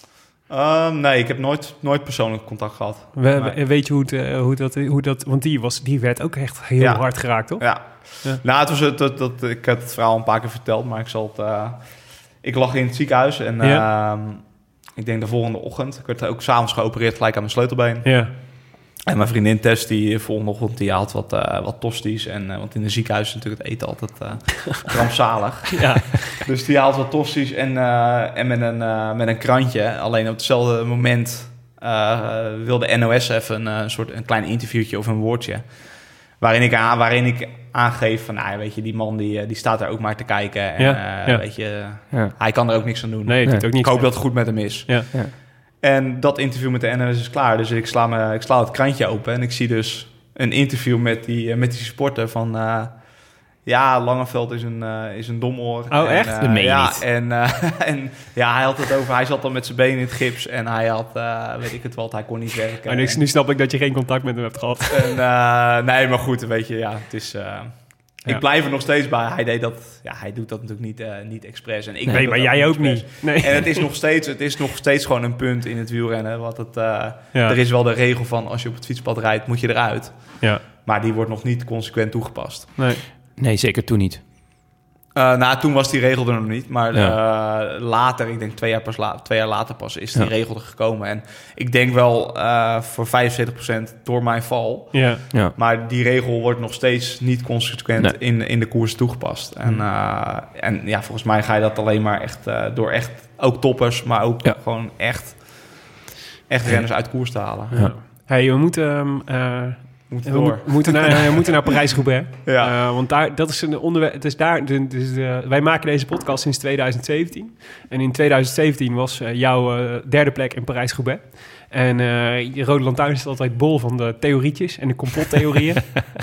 Um, nee, ik heb nooit, nooit persoonlijk contact gehad. We, maar... Weet je hoe, het, uh, hoe, dat, hoe dat... Want die, was, die werd ook echt heel ja. hard geraakt, toch? Ja. ja. Nou, het was het, dat, dat, ik heb het verhaal een paar keer verteld, maar ik zal het... Uh, ik lag in het ziekenhuis en ja. uh, ik denk de volgende ochtend... Ik werd ook 's avonds geopereerd gelijk aan mijn sleutelbeen. Ja. En mijn vriendin Tess, die volgende ochtend, die had wat, uh, wat tosties. En, uh, want in een ziekenhuis is natuurlijk het eten altijd uh, rampzalig. Ja. Dus die haalt wat tosties en, uh, en met, een, uh, met een krantje. Alleen op hetzelfde moment uh, wilde N O S even een, uh, soort, een klein interviewtje of een woordje. Waarin ik, aan, waarin ik aangeef van, nou, weet je, die man die, die staat daar ook maar te kijken. En ja, uh, ja. weet je, ja. hij kan er ook niks aan doen. Nee, nee. Ook ik hoop dat het goed met hem is. Ja. Ja. En dat interview met de N O S is klaar. Dus ik sla, me, ik sla het krantje open en ik zie dus een interview met die, met die supporter van... Uh, ja, Langeveld is een, uh, is een domoor. Oh, en, echt? Uh, Dat meen je ja, niet. En, uh, en ja, hij had het over... Hij zat dan met zijn benen in het gips en hij had, uh, weet ik het wat, hij kon niet werken. Maar nu, nu snap ik dat je geen contact met hem hebt gehad. En, uh, nee, maar goed, weet je, ja, het is... Uh, Ja. Ik blijf er nog steeds bij. Hij deed dat. Ja, hij doet dat natuurlijk niet, uh, niet expres. En ik nee, maar jij ook niet. Nee. En het is nog steeds, het is nog steeds gewoon een punt in het wielrennen. Want het, uh, ja. er is wel de regel van als je op het fietspad rijdt, moet je eruit. Ja. Maar die wordt nog niet consequent toegepast. Nee, nee zeker toen niet. Uh, nou, toen was die regel er nog niet. Maar ja. uh, later, ik denk twee jaar, pas la- twee jaar later pas, is die ja. regel er gekomen. En ik denk wel uh, voor vijfenzeventig procent door mijn val. Ja. Ja. Maar die regel wordt nog steeds niet consequent nee. in, in de koers toegepast. En, uh, en ja, volgens mij ga je dat alleen maar echt uh, door echt, ook toppers, maar ook ja. gewoon echt, echt renners uit koers te halen. Ja. Hey, we moeten... Uh, Moeten we door. mo- moeten naar, we moeten naar Parijs-Roubaix. Ja. Uh, want daar, dat is een onderwerp. Het is daar, de, dus de, wij maken deze podcast sinds twintig zeventien. En in twintig zeventien was uh, jouw uh, derde plek in Parijs-Roubaix. En uh, Rode Lantaarn is altijd bol van de theorietjes en de complottheorieën.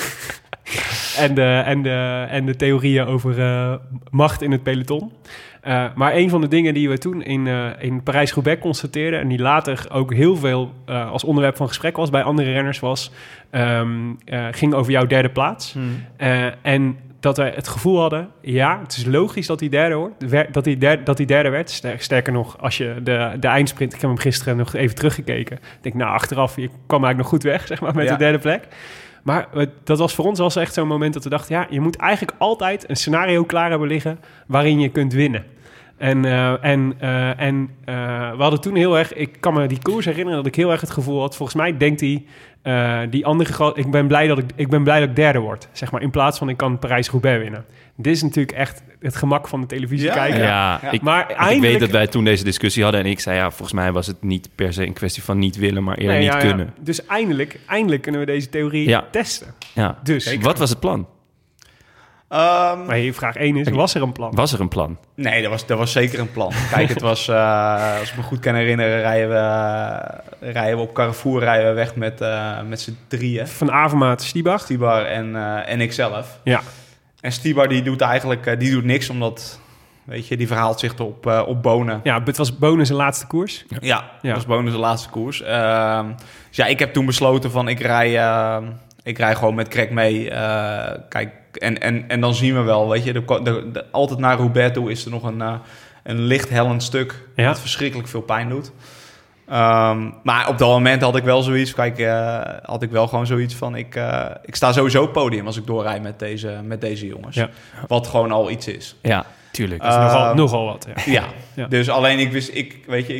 en, de, en, de, en de theorieën over uh, macht in het peloton. Uh, maar een van de dingen die we toen in, uh, in Parijs-Roubaix constateerden... en die later ook heel veel uh, als onderwerp van gesprek was bij andere renners... was um, uh, ging over jouw derde plaats. Hmm. Uh, en dat wij het gevoel hadden... ja, het is logisch dat hij derde wordt, dat hij derde, dat hij derde werd. Sterker nog, als je de, de eindsprint... ik heb hem gisteren nog even teruggekeken. Ik denk, nou, achteraf, je kwam eigenlijk nog goed weg, zeg maar, met ja. de derde plek. Maar dat was voor ons was echt zo'n moment dat we dachten... ja, je moet eigenlijk altijd een scenario klaar hebben liggen... waarin je kunt winnen. En, uh, en, uh, en uh, we hadden toen heel erg... Ik kan me die koers herinneren dat ik heel erg het gevoel had... volgens mij denkt hij... Uh, die andere gro- ik, ben blij dat ik, ik ben blij dat ik derde word. Zeg maar, in plaats van ik kan Parijs-Roubaix winnen. Dit is natuurlijk echt het gemak van de televisie ja, kijken. Ja, ja. Ik, maar eindelijk... ik weet dat wij toen deze discussie hadden... en ik zei, ja, volgens mij was het niet per se een kwestie van niet willen... maar eerder nee, niet ja, kunnen. Ja. Dus eindelijk, eindelijk kunnen we deze theorie ja. testen. Ja. Dus, wat was het plan? Um, maar hier, vraag één is, was er een plan? Was er een plan? Nee, er was, er was zeker een plan. Kijk, het was, uh, als ik me goed kan herinneren, rijden we, uh, rijden we op Carrefour rijden we weg met, uh, met z'n drieën. Van Avermaat, Stibar. Stibar en, uh, en ikzelf. Ja. En Stibar die doet eigenlijk uh, die doet niks, omdat, weet je, die verhaalt zich op, uh, op Bonen. Ja, het was Bonen zijn laatste koers. Ja, ja, ja. Het was Bonen zijn laatste koers. Uh, dus ja, ik heb toen besloten van, ik rij, uh, ik rij gewoon met Greg mee. Uh, kijk, En, en, en dan zien we wel, weet je, de, de, de, altijd naar Roubaix toe is er nog een, uh, een licht hellend stuk... Ja. dat verschrikkelijk veel pijn doet. Um, maar op dat moment had ik wel zoiets, kijk, uh, had ik wel gewoon zoiets van... Ik, uh, ik sta sowieso op het podium als ik doorrijd met deze, met deze jongens. Ja. Wat gewoon al iets is. Ja, tuurlijk. Dat is uh, nogal, nogal wat. Ja. Ja. ja, dus alleen ik wist, ik, weet je, ik,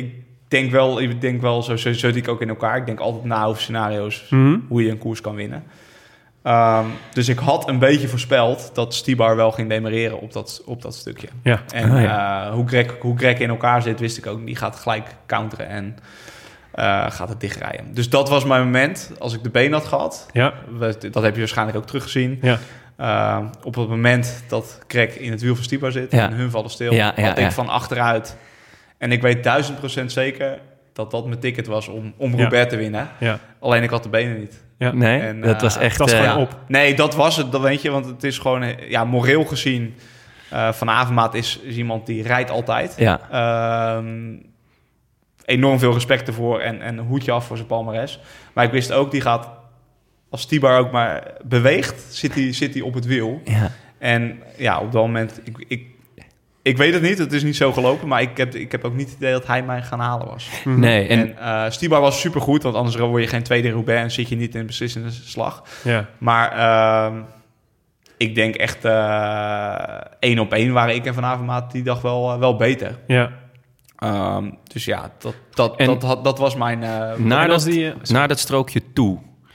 denk wel, ik denk wel zo, zo zit ik ook in elkaar. Ik denk altijd na over scenario's Mm-hmm. hoe je een koers kan winnen. Um, dus ik had een beetje voorspeld dat Stybar wel ging demareren op dat, op dat stukje. Ja. En Ah, ja. uh, hoe, Greg, hoe Greg in elkaar zit, wist ik ook. Die gaat gelijk counteren en uh, gaat het dichtrijden. Dus dat was mijn moment. Als ik de been had gehad, Ja. we, dat heb je waarschijnlijk ook teruggezien. Ja. Uh, op het moment dat Greg in het wiel van Stybar zit Ja. en hun vallen stil, Ja, ja, had ik ja. van achteruit. En ik weet duizend procent zeker dat dat mijn ticket was om, om Roubaix te winnen. Ja. Alleen ik had de benen niet. Ja. Nee, En, dat uh, was echt... dat was uh, gewoon Ja. op. Nee, dat was het, dat weet je. Want het is gewoon, ja, moreel gezien... Uh, Van Avermaat is, is iemand die rijdt altijd. Ja. Um, enorm veel respect ervoor en, en hoedje af voor zijn palmares. Maar ik wist ook, die gaat... Als Stybar ook maar beweegt, zit hij, zit hij op het wiel. Ja. En ja, op dat moment... Ik, ik, ik weet het niet, het is niet zo gelopen. Maar ik heb, ik heb ook niet het idee dat hij mij gaan halen was. Mhm. Nee, en, En uh, Stybar was supergoed, want anders word je geen tweede Roubaix... en zit je niet in een beslissende slag. Ja. Maar uh, ik denk echt uh, één op één waren ik en Van Avermaat die dag wel, uh, wel beter. Ja. Um, dus ja, dat, dat, En dat, dat, dat was mijn... Uh, naar, En dat, als die, uh, naar dat strookje toe.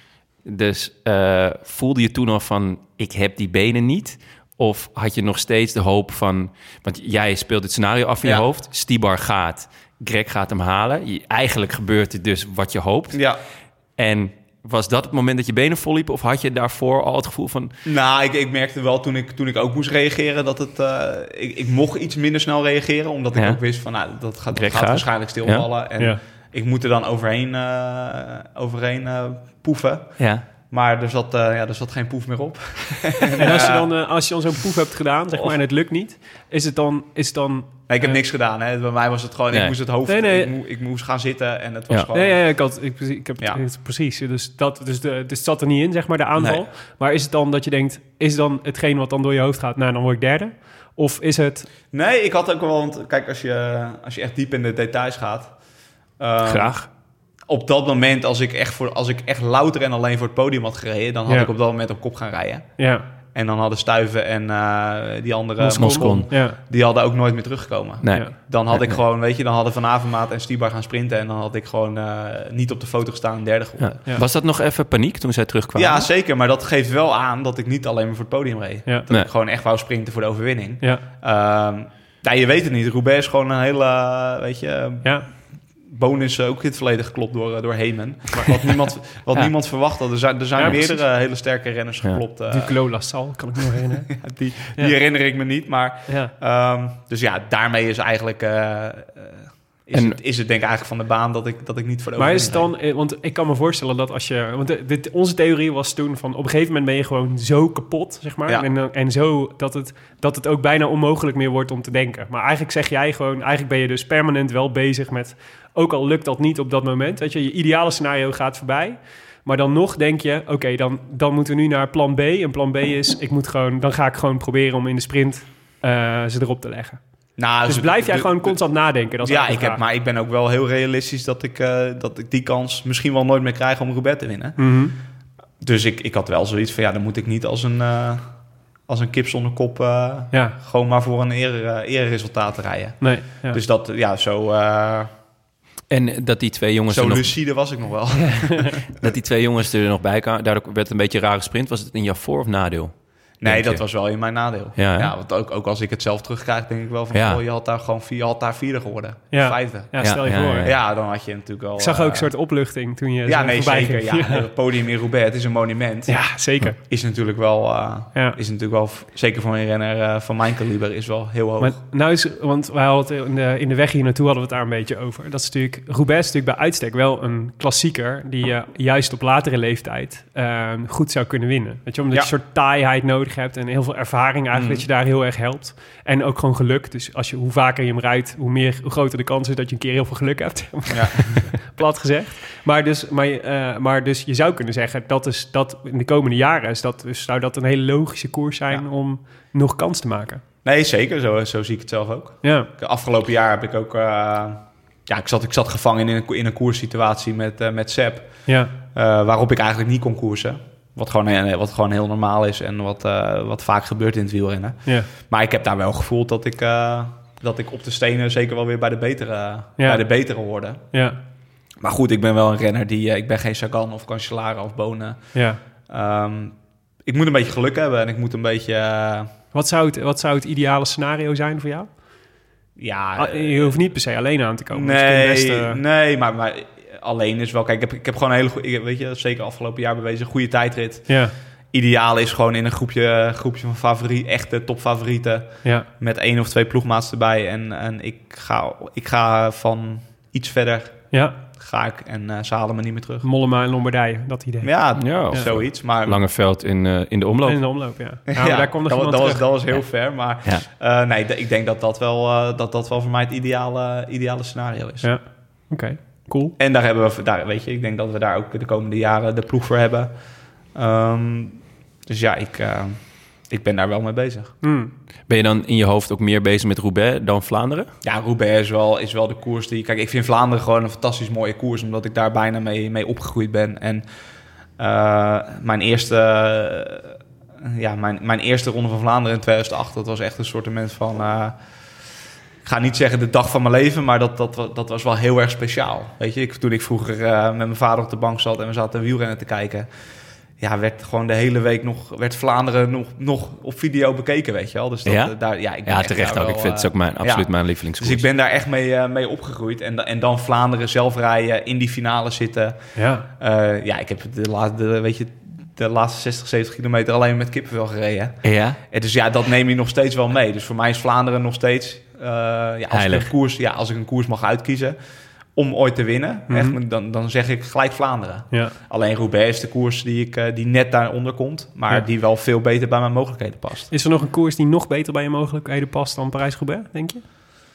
Dus uh, voelde je toen al van, ik heb die benen niet? Of had je nog steeds de hoop van... Want jij speelt het scenario af in Ja. je hoofd. Stybar gaat, Greg gaat hem halen. Je, eigenlijk gebeurt het dus wat je hoopt. Ja, En was dat het moment dat je benen volliepen? Of had je daarvoor al het gevoel van... nou, ik, ik merkte wel toen ik, toen ik ook moest reageren... dat het, uh, ik, ik mocht iets minder snel reageren. Omdat ik Ja. ook wist van, nou, dat gaat, dat Greg gaat gaat. waarschijnlijk stilvallen. En Ja. ik moet er dan overheen, uh, overheen uh, poeven. Ja, Maar er zat, uh, ja, er zat geen poef meer op. En als je dan, uh, als je dan zo'n proef hebt gedaan, zeg maar, Och. en het lukt niet, is het dan... Is het dan Nee, ik heb uh, niks gedaan. Hè. Bij mij was het gewoon, Nee. ik moest het hoofd... Nee, nee. Ik, moest, ik moest gaan zitten en het was Ja. gewoon... Nee, ja, ja, ik, had, ik, ik heb Ja. het precies. Dus, dat, dus, de, dus het zat er niet in, zeg maar, de aanval. Nee. Maar is het dan dat je denkt, is dan hetgeen wat dan door je hoofd gaat, nou, dan word ik derde? Of is het... Nee, ik had ook wel... Want kijk, als je, als je echt diep in de details gaat... um, graag. Op dat moment, als ik, echt voor, als ik echt louter en alleen voor het podium had gereden... dan had Ja. ik op dat moment op kop gaan rijden. Ja, En dan hadden Stuiven en uh, die andere... Moscon. Moscon. ja, Die hadden ook nooit meer teruggekomen. Nee. ja. Dan had Nee, ik nee. gewoon, weet je... Dan hadden Van Avermaat en Stybar gaan sprinten... en dan had ik gewoon uh, niet op de foto gestaan en derde geworden. Ja. Ja. Was dat nog even paniek toen zij terugkwamen? Ja, zeker. Maar dat geeft wel aan dat ik niet alleen maar voor het podium reed. Ja. Dat Nee. ik gewoon echt wou sprinten voor de overwinning. Ja, Um, ja, je weet het niet. Roubaix is gewoon een hele, uh, weet je... ja. Boon is ook in het verleden geklopt door, door Heyman. Maar wat niemand, wat Ja. niemand verwacht had. Er zijn, er zijn Ja, meerdere precies. hele sterke renners Ja. geklopt. uh, Duclos Lassalle, kan ik me nog herinneren. die die Ja. herinner ik me niet. Maar, Ja, um, dus ja, daarmee is eigenlijk... Uh, uh, is, En- het, is het denk ik eigenlijk van de baan dat ik, dat ik niet voor de maar is het overwinning dan... eh, Want ik kan me voorstellen dat als je... Want de- dit, onze theorie was toen van... Op een gegeven moment ben je gewoon zo kapot, zeg maar. Ja. En, eh, en zo dat het, dat het ook bijna onmogelijk meer wordt om te denken. Maar eigenlijk zeg jij gewoon... Eigenlijk ben je dus permanent wel bezig met... Ook al lukt dat niet op dat moment. Weet je, je ideale scenario gaat voorbij. Maar dan nog denk je... Oké, dan, dan moeten we nu naar plan B. En plan B is... Ik moet gewoon, dan ga ik gewoon proberen om in de sprint... uh, ze erop te leggen. Nou, Dus de- blijf jij de- gewoon de- constant nadenken? Dat is Ja, eigenlijk ik de heb, vraag. maar ik ben ook wel heel realistisch dat ik, uh, dat ik die kans misschien wel nooit meer krijg om Roubaix te winnen. Mhm. Dus ik, ik had wel zoiets van, ja, dan moet ik niet als een, uh, als een kip zonder kop uh, Ja, gewoon maar voor een ere, uh, ereresultaat rijden. nee. Ja. Dus dat, ja, zo, uh, En dat die twee jongens zo er nog, lucide was ik nog wel. dat die twee jongens er nog bij kwamen. Daardoor werd het een beetje een rare sprint. Was het in jouw voor- of nadeel? Nee, Denk dat je? was wel in mijn nadeel. Ja, hè? Ja, want ook, ook als ik het zelf terugkrijg, denk ik wel van, Ja. oh, je had daar gewoon vier, je had daar vierde geworden. Ja. Vijfde. Ja, stel je Ja, ja, voor. ja. Ja, dan had je natuurlijk wel... Ik zag ook uh, een soort opluchting toen je Ja, zo nee, voorbij zeker. ging. Ja, het podium in Roubaix, het is een monument. Ja, zeker. Is natuurlijk wel, uh, Ja. is natuurlijk wel, zeker voor een renner uh, van mijn kaliber, is wel heel hoog. Maar nou is, want wij hadden het in de, in de weg hier naartoe hadden we het daar een beetje over. Dat is natuurlijk, Roubaix is natuurlijk bij uitstek wel een klassieker die je juist op latere leeftijd uh, goed zou kunnen winnen. Weet je, omdat Ja. je een soort taaiheid nodig hebt en heel veel ervaring eigenlijk Mm. dat je daar heel erg helpt. En ook gewoon geluk. Dus als je, hoe vaker je hem rijdt, hoe, meer, hoe groter de kans is dat je een keer heel veel geluk hebt. Ja. Plat gezegd. Maar dus, maar, uh, maar dus je zou kunnen zeggen, dat is dat in de komende jaren is dat, dus zou dat een hele logische koers zijn Ja. om nog kans te maken. Nee, zeker. Zo, zo zie ik het zelf ook. Ja, De afgelopen jaar heb ik ook... Uh, ja, ik zat, ik zat gevangen in een, in een koerssituatie met, uh, met Sepp. ja, Uh, waarop ik eigenlijk niet kon koersen. Wat gewoon, uh, wat gewoon heel normaal is en wat, uh, wat vaak gebeurt in het wielrennen. ja. Maar ik heb daar wel gevoeld dat ik, uh, dat ik op de stenen zeker wel weer bij de betere, ja. bij de betere hoorde. Ja. Maar goed, ik ben wel een renner die... Uh, ik ben geen Sagan of Cancellara of Bonen. Ja. Um, ik moet een beetje geluk hebben en ik moet een beetje... Uh, wat, zou het, wat zou het ideale scenario zijn voor jou? Ja, je hoeft niet per se alleen aan te komen. Nee, best, uh... nee maar, maar alleen is wel... Kijk, ik heb, ik heb gewoon een hele goede... Weet je, zeker afgelopen jaar bewezen, een goede tijdrit. Ja. Ideaal is gewoon in een groepje, groepje van favorieten, echte topfavorieten. Ja. Met één of twee ploegmaats erbij. En, en ik, ga, ik ga van iets verder... Ja. Ga ik en uh, ze halen me niet meer terug. Mollema en Lombardije, dat idee. Ja, ja of zoiets. Maar... Langeveld in, uh, in de omloop. In de omloop, ja. Nou, ja daar kwam dat, dat, was, dat was heel ja. ver. Maar ja. uh, nee, d- ik denk dat dat wel, uh, dat dat wel voor mij het ideale, ideale scenario is. Ja, oké. Okay. Cool. En daar hebben we, daar, weet je, ik denk dat we daar ook de komende jaren de ploeg voor hebben. Um, dus ja, ik, uh, ik ben daar wel mee bezig. Mm. Ben je dan in je hoofd ook meer bezig met Roubaix dan Vlaanderen? Ja, Roubaix is wel, is wel de koers die... Kijk, ik vind Vlaanderen gewoon een fantastisch mooie koers... omdat ik daar bijna mee, mee opgegroeid ben. En uh, mijn eerste... Uh, ja, mijn, mijn eerste Ronde van Vlaanderen in tweeduizend acht... dat was echt een soort van... Uh, ik ga niet zeggen de dag van mijn leven... maar dat, dat, dat was wel heel erg speciaal. Weet je, ik, toen ik vroeger uh, met mijn vader op de bank zat... en we zaten wielrennen te kijken... ja, werd gewoon de hele week nog... werd Vlaanderen nog, nog op video bekeken, weet je wel. Dus dat, ja? daar, ja, ik ben ja echt terecht ook. wel, ik vind het is ook mijn, absoluut ja. mijn lievelingskoers. Dus ik ben daar echt mee, uh, mee opgegroeid. En, en dan Vlaanderen zelf rijden, in die finale zitten. Ja, uh, ja ik heb de, laatste, de, weet je, de laatste zestig, zeventig kilometer alleen met kippenvel gereden. Ja? En dus ja, dat neem je nog steeds wel mee. Dus voor mij is Vlaanderen nog steeds... Uh, ja, als, ik een koers, ja, als ik een koers mag uitkiezen... om ooit te winnen, mm-hmm. echt, dan, dan zeg ik gelijk Vlaanderen. Ja. Alleen Roubaix is de koers die, ik, uh, die net daaronder komt... maar ja. die wel veel beter bij mijn mogelijkheden past. Is er nog een koers die nog beter bij je mogelijkheden past... dan Parijs-Roubaix, denk je?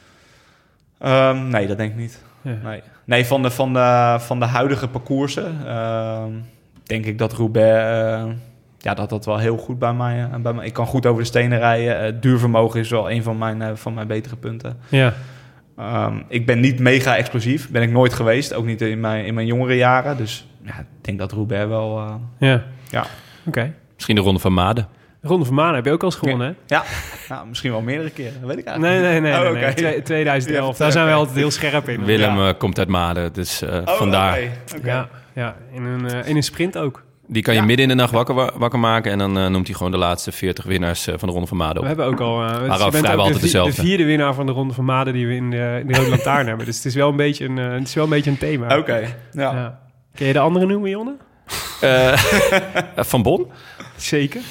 Um, nee, dat denk ik niet. Ja. Nee, nee van, de, van, de, van de huidige parcoursen... Uh, denk ik dat Roubaix... Uh, ja, dat dat wel heel goed bij mij... Uh, bij mij ik kan goed over de stenen rijden. Uh, duurvermogen is wel een van mijn, uh, van mijn betere punten. Ja. Um, ik ben niet mega explosief. Ben ik nooit geweest. Ook niet in mijn, in mijn jongere jaren. Dus ja, ik denk dat Roubaix wel... Uh, ja. Ja. Oké. Okay. Misschien de Ronde van Maden. De Ronde van Maden heb je ook al eens gewonnen, hè? Ja, nou, misschien wel meerdere keren. Dat weet ik eigenlijk nee, nee, nee. oh, nee, okay. nee. twintig elf, daar zijn we altijd heel scherp in. Willem ja. uh, komt uit Maden, dus uh, oh, vandaar. Okay. Okay. Ja, ja in, een, uh, in een sprint ook. Die kan je ja. midden in de nacht wakker, wakker maken... en dan uh, noemt hij gewoon de laatste veertig winnaars uh, van de Ronde van Maden op. We hebben ook al... Uh, maar ook vrijwel altijd de, dezelfde. De vierde winnaar van de Ronde van Maden die we in de, in de Rode Lantaarn hebben. Dus het is wel een beetje een, uh, het is wel een, beetje een thema. Oké, okay. ja. ja. Kun je de andere noemen, Jonne? Uh, van Bon? Zeker.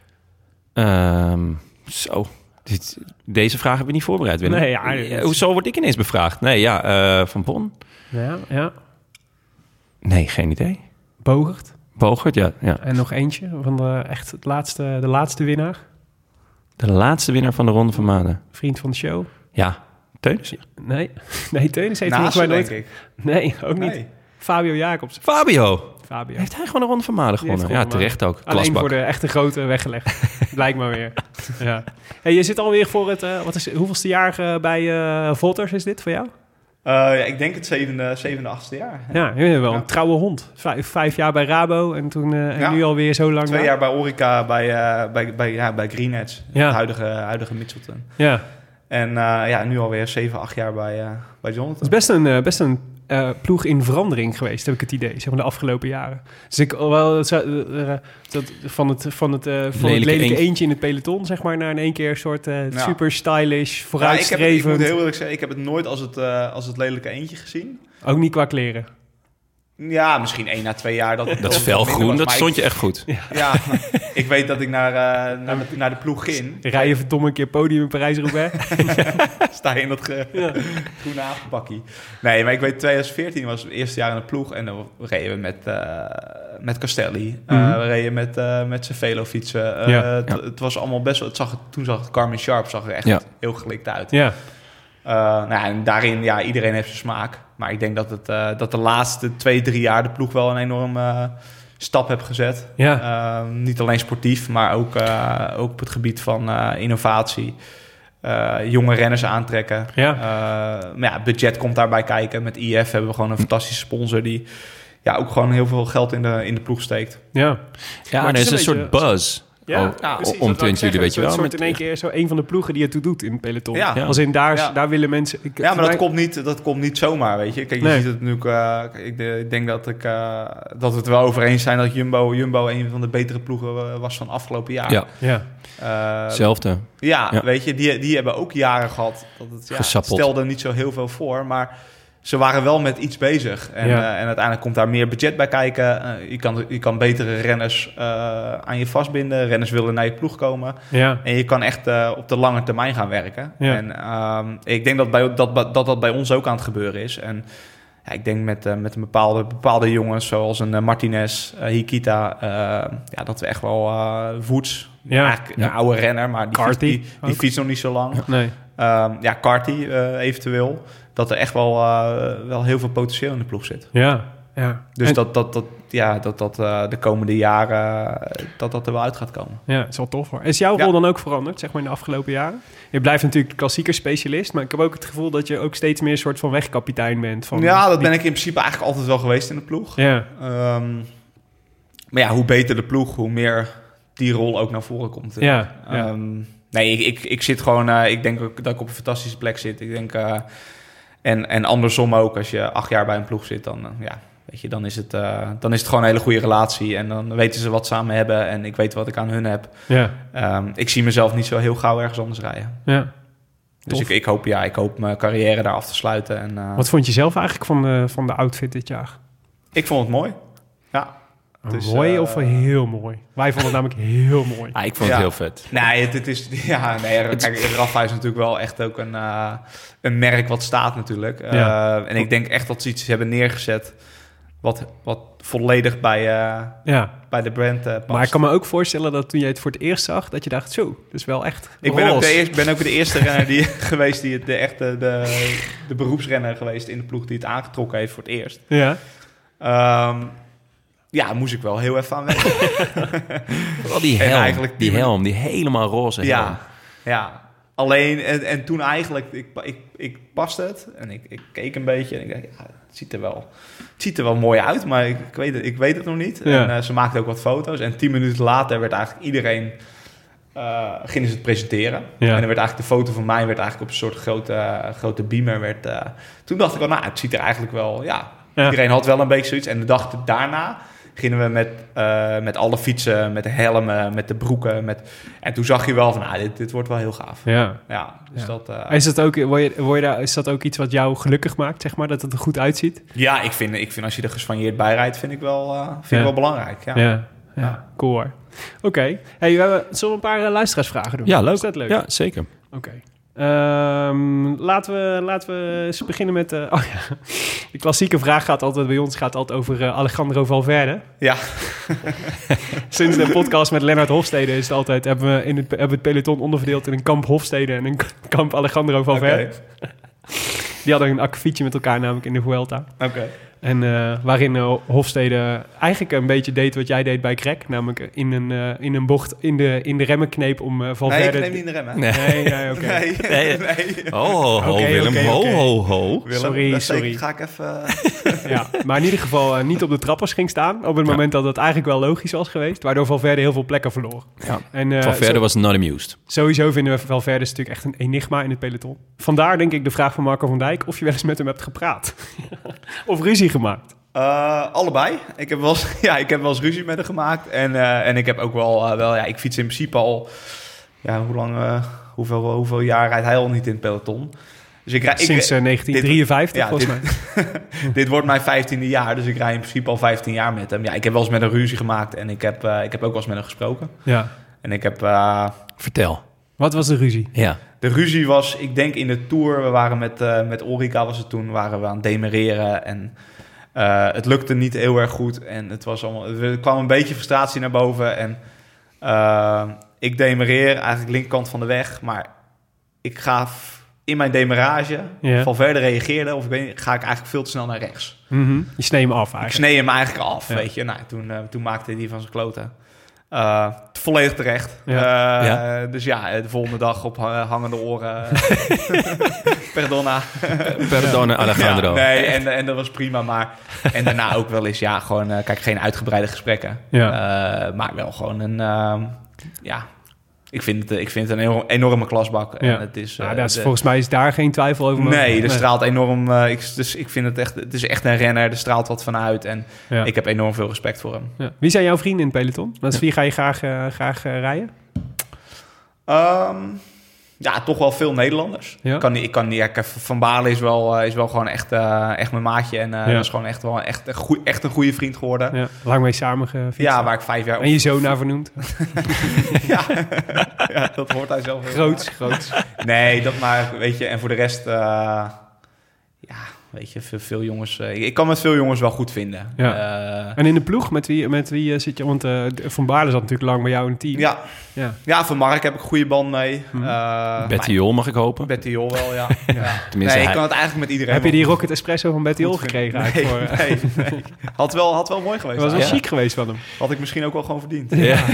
Um, zo... Dit, deze vraag heb je niet voorbereid, Willem. Nee, ja, ja, hoezo word ik ineens bevraagd? Nee, ja, uh, Van Bon? Ja, ja. Nee, geen idee. Bogert? Bogert, ja, ja. En nog eentje van de, echt het laatste, de laatste winnaar. De laatste winnaar van de Ronde van Maden. Vriend van de show. Ja, Teunis? Nee, nee Teunis heeft Naast volgens mij nooit... Ik. Nee, ook niet. Nee. Fabio Jacobs. Fabio! Fabio. Heeft hij gewoon de Ronde van Maden gewonnen? Ja, terecht ook. Alleen Klasbak. voor de echte grote weggelegd. Blijkt maar weer. Ja. Hey, je zit alweer voor het... Uh, wat is, hoeveelste jaar uh, bij uh, Volters is dit voor jou? Uh, ja, ik denk het zevende, zevende, achtste jaar. Ja, ja je bent wel ja. een trouwe hond. Vijf, vijf jaar bij Rabo en, toen, uh, en ja. nu alweer zo lang... Twee na. jaar bij Orica, bij, uh, bij, bij, ja, bij Green Edge. Ja. Het huidige, huidige Mitchelton. Ja. En uh, ja, nu alweer zeven, acht jaar bij, uh, bij Jonathan. Het is best een, uh, best een uh, ploeg in verandering geweest, heb ik het idee, zeg maar de afgelopen jaren. Dus ik wel uh, uh, dat, van het, van het, uh, van lelijke, het lelijke eentje. eentje in het peloton, zeg maar, naar in één keer een soort uh, ja. super stylish, vooruitstrevend. Ja, ik, heb, ik moet heel eerlijk zeggen, ik heb het nooit als het, uh, als het lelijke eentje gezien. Ook niet qua kleren. Ja, misschien één na twee jaar. Dat, dat is felgroen, dat stond ik, je echt goed. Ja, ja ik weet dat ik naar, uh, naar, de, naar de ploeg ging. Rij je verdomme een keer podium in Parijs-Roubaix. Sta je in dat ge, ja. groene avondpakkie. Nee, maar ik weet twintig veertien was het eerste jaar in de ploeg. En dan reden we met, uh, met Castelli. Mm-hmm. Uh, we reden met, uh, met zijn velofietsen. Uh, ja. t, ja. Het was allemaal best wel... Het zag, toen zag het Carmen Sharp zag er echt ja. heel gelikt uit. Ja. Uh, nou, en daarin, ja, iedereen heeft zijn smaak. Maar ik denk dat, het, uh, dat de laatste twee, drie jaar de ploeg wel een enorme uh, stap heeft gezet. Ja. Uh, niet alleen sportief, maar ook, uh, ook op het gebied van uh, innovatie. Uh, jonge renners aantrekken. Ja. Uh, maar ja, budget komt daarbij kijken. Met I F hebben we gewoon een fantastische sponsor die ja, ook gewoon heel veel geld in de, in de ploeg steekt. Ja, ja en er is een, een soort buzz. Ja, oh, ja precies, om twintig jullie, weet je wel. Een soort met, in één keer zo een van de ploegen die het toe doet in het peloton. Ja. Als in daar, ja. daar willen mensen... Ik, ja, maar dat, mij... komt niet, dat komt niet zomaar, weet je. Kijk, je nee. ziet het nu ook... Uh, ik, de, ik denk dat, ik, uh, dat we het wel over eens zijn dat Jumbo, Jumbo een van de betere ploegen was van afgelopen jaar. Ja, ja. Uh, hetzelfde. Ja, ja, weet je, die, die hebben ook jaren gehad. Dat het, ja, het stelde niet zo heel veel voor, maar... Ze waren wel met iets bezig. En, ja. uh, en uiteindelijk komt daar meer budget bij kijken. Uh, je, kan, je kan betere renners uh, aan je vastbinden. Renners willen naar je ploeg komen. Ja. En je kan echt uh, op de lange termijn gaan werken. Ja. En um, ik denk dat, bij, dat, dat dat bij ons ook aan het gebeuren is. En ja, ik denk met, uh, met een bepaalde, bepaalde jongens zoals een uh, Martinez, uh, Hikita... Uh, ja, dat we echt wel uh, Woods... Ja. Eigenlijk ja. een oude renner, maar die, fiets, die, die fietst nog niet zo lang. Ja. Nee. Um, ja, Carty uh, eventueel... dat er echt wel, uh, wel heel veel potentieel in de ploeg zit. Ja, ja. Dus en... dat, dat, dat, ja, dat, dat uh, de komende jaren dat dat er wel uit gaat komen. Ja, het is wel tof hoor. Is jouw rol ja. dan ook veranderd, zeg maar, in de afgelopen jaren? Je blijft natuurlijk klassieker specialist, maar ik heb ook het gevoel dat je ook steeds meer een soort van wegkapitein bent. Van ja, dat die... ben ik in principe eigenlijk altijd wel geweest in de ploeg. Ja. Um, maar ja, hoe beter de ploeg, hoe meer die rol ook naar voren komt. Ja, ja. Um, nee, ik, ik, ik zit gewoon, uh, ik denk ook dat ik op een fantastische plek zit. Ik denk... Uh, En, en andersom ook, als je acht jaar bij een ploeg zit, dan, uh, ja, weet je, dan, is het, uh, dan is het gewoon een hele goede relatie. En dan weten ze wat ze aan me hebben en ik weet wat ik aan hun heb. Ja. Um, ik zie mezelf niet zo heel gauw ergens anders rijden. Ja. Dus ik, ik, hoop, ja, ik hoop mijn carrière daar af te sluiten. En, uh, wat vond je zelf eigenlijk van de, van de outfit dit jaar? Ik vond het mooi, ja. Dus, mooi uh, of heel mooi? Wij vonden het namelijk heel mooi. Ah, ik vond het ja. heel vet. Nee, het, het is... Ja, nee, kijk, Rafa is natuurlijk wel echt ook een, uh, een merk wat staat natuurlijk. Uh, ja. En ik denk echt dat ze iets hebben neergezet... wat, wat volledig bij, uh, ja. bij de brand uh, past. Maar ik kan me ook voorstellen dat toen jij het voor het eerst zag... dat je dacht, zo, dat is wel echt Ik ben ook, de eerste, ben ook de eerste renner die, geweest... die het, de echte de, de beroepsrenner geweest in de ploeg... die het aangetrokken heeft voor het eerst. Ja. Um, Ja, moest ik wel heel even aan wennen. Vooral die helm, die, die helm, die helemaal roze helm. Ja, ja. Alleen, en, en toen eigenlijk, ik, ik, ik paste het en ik, ik keek een beetje en ik dacht, ja, het ziet er wel, het ziet er wel mooi uit, maar ik, ik, weet, het, ik weet het nog niet. Ja. En uh, ze maakten ook wat foto's en tien minuten later werd eigenlijk iedereen, uh, gingen ze het presenteren. Ja. En dan werd eigenlijk de foto van mij werd eigenlijk op een soort grote, uh, grote beamer. Werd, uh, toen dacht ik wel, nou, het ziet er eigenlijk wel, ja, ja. Iedereen had wel een beetje zoiets. En de dag daarna gingen we met, uh, met alle fietsen, met de helmen, met de broeken. Met... En toen zag je wel van, nou, dit, dit wordt wel heel gaaf. Ja. Ja, dus ja. dat... Uh... Is dat ook, word je, word je daar, is dat ook iets wat jou gelukkig maakt, zeg maar? Dat het er goed uitziet? Ja, ik vind, ik vind als je er gesvanjeerd bij rijdt, vind ik wel, uh, vind ja. ik wel belangrijk. Ja, ja. ja. ja. Cool hoor. Oké. Okay. Hey, we hebben, zullen we een paar uh, luisteraarsvragen doen? Ja, leuk. Is dat leuk? Ja, zeker. Oké. Okay. Um, laten, we, laten we eens beginnen met... Uh, oh ja. De klassieke vraag gaat altijd bij ons gaat altijd over uh, Alejandro Valverde. Ja. Sinds de podcast met Lennart Hofstede is het altijd... hebben we in het, hebben we het peloton onderverdeeld in een kamp Hofstede en een kamp Alejandro Valverde. Okay. Die hadden een akkefietje met elkaar namelijk in de Vuelta. Oké. Okay. En uh, waarin uh, Hofstede eigenlijk een beetje deed wat jij deed bij Greg. Namelijk in een, uh, in een bocht in de, in de remmen kneep om uh, Valverde... Nee, ik neem niet in de remmen. Nee, nee, nee oké. Okay. Nee, nee. nee. Oh, ho, ho, okay, Willem. Okay, okay. Ho, ho, ho. Willem, sorry, sorry. Ga ik even... ja, maar in ieder geval uh, niet op de trappers ging staan. Op het ja. moment dat het eigenlijk wel logisch was geweest. Waardoor Valverde heel veel plekken verloor. Ja. En, uh, Valverde zo, was not amused. Sowieso vinden we Valverde is natuurlijk echt een enigma in het peloton. Vandaar denk ik de vraag van Marco van Dijk... of je wel eens met hem hebt gepraat. Of ruzie gemaakt. Uh, allebei. Ik heb, wel eens, ja, ik heb wel eens ruzie met hem gemaakt. En, uh, en ik heb ook wel... Uh, wel ja, ik fiets in principe al... Ja, hoe lang... Uh, hoeveel, hoeveel jaar rijdt hij al niet in het peloton? Dus ik rij, Sinds ik, uh, negentien drieënvijftig, dit, volgens ja, mij. Dit, dit wordt mijn vijftiende jaar. Dus ik rij in principe al vijftien jaar met hem. Ja, ik heb wel eens met een ruzie gemaakt. En ik heb, uh, ik heb ook wel eens met hem gesproken. Ja. En ik heb... Uh, Vertel. Wat was de ruzie? Ja. De ruzie was, ik denk in de Tour... We waren met, uh, met Orica was het toen... waren we aan het demereren en... Uh, het lukte niet heel erg goed en het was allemaal, er kwam een beetje frustratie naar boven. En uh, ik demereer eigenlijk linkerkant van de weg, maar ik ga in mijn demarage, yeah. Valverde reageerde, of ik weet niet, ga ik eigenlijk veel te snel naar rechts. Mm-hmm. Je snee hem af eigenlijk. Ik snee hem eigenlijk af, ja. weet je. Nou, toen, uh, toen maakte hij die van zijn kloten. Uh, volledig terecht. Ja. Uh, ja. Dus ja, de volgende dag op uh, hangende oren. Perdona. Perdona, Alejandro. Ja, nee, en, en dat was prima. Maar, en daarna ook wel eens, ja, gewoon, uh, kijk, geen uitgebreide gesprekken. Ja. Uh, maar wel gewoon een... Uh, ja... Ik vind het, ik vind het een enorm, enorme klasbak. Ja. En het is, nou, uh, dat is, de, volgens mij is daar geen twijfel over. Nee, er nee. straalt enorm... Uh, ik, dus ik vind het echt... Het is echt een renner. Er straalt wat vanuit. En ja. ik heb enorm veel respect voor hem. Ja. Wie zijn jouw vrienden in het peloton? Met wie ga je graag, uh, graag uh, rijden? Um, ja, toch wel veel Nederlanders. Ja. Ik kan niet... Ik kan niet Van Baarle is wel, uh, is wel gewoon echt, uh, echt mijn maatje. En uh, ja. dat is gewoon echt, wel echt, een goeie, echt een goede vriend geworden. Ja. Lang mee samen gefietst. Ja, waar ik vijf jaar... En je zoon naar vernoemd. ja. ja, dat hoort hij zelf heel groots, groots. Nee, dat maar, weet je... En voor de rest... Uh, ja... Weet je, veel, veel jongens... Uh, ik kan met veel jongens wel goed vinden. Ja. Uh, en in de ploeg, met wie, met wie uh, zit je? Want uh, Van Baarle zat natuurlijk lang bij jou in het team. Ja, ja. ja van Mark heb ik een goede band mee. Hmm. Uh, Betty Jol mag ik hopen? Betty Jol wel, ja. ja. Tenminste, nee, hij... ik kan het eigenlijk met iedereen... Heb je die Rocket Espresso van Betty Jol gekregen? Nee, voor, uh... nee, nee. Had wel, had wel mooi geweest. Dat was wel ja. chic geweest van hem. Had ik misschien ook wel gewoon verdiend. Ja. ja.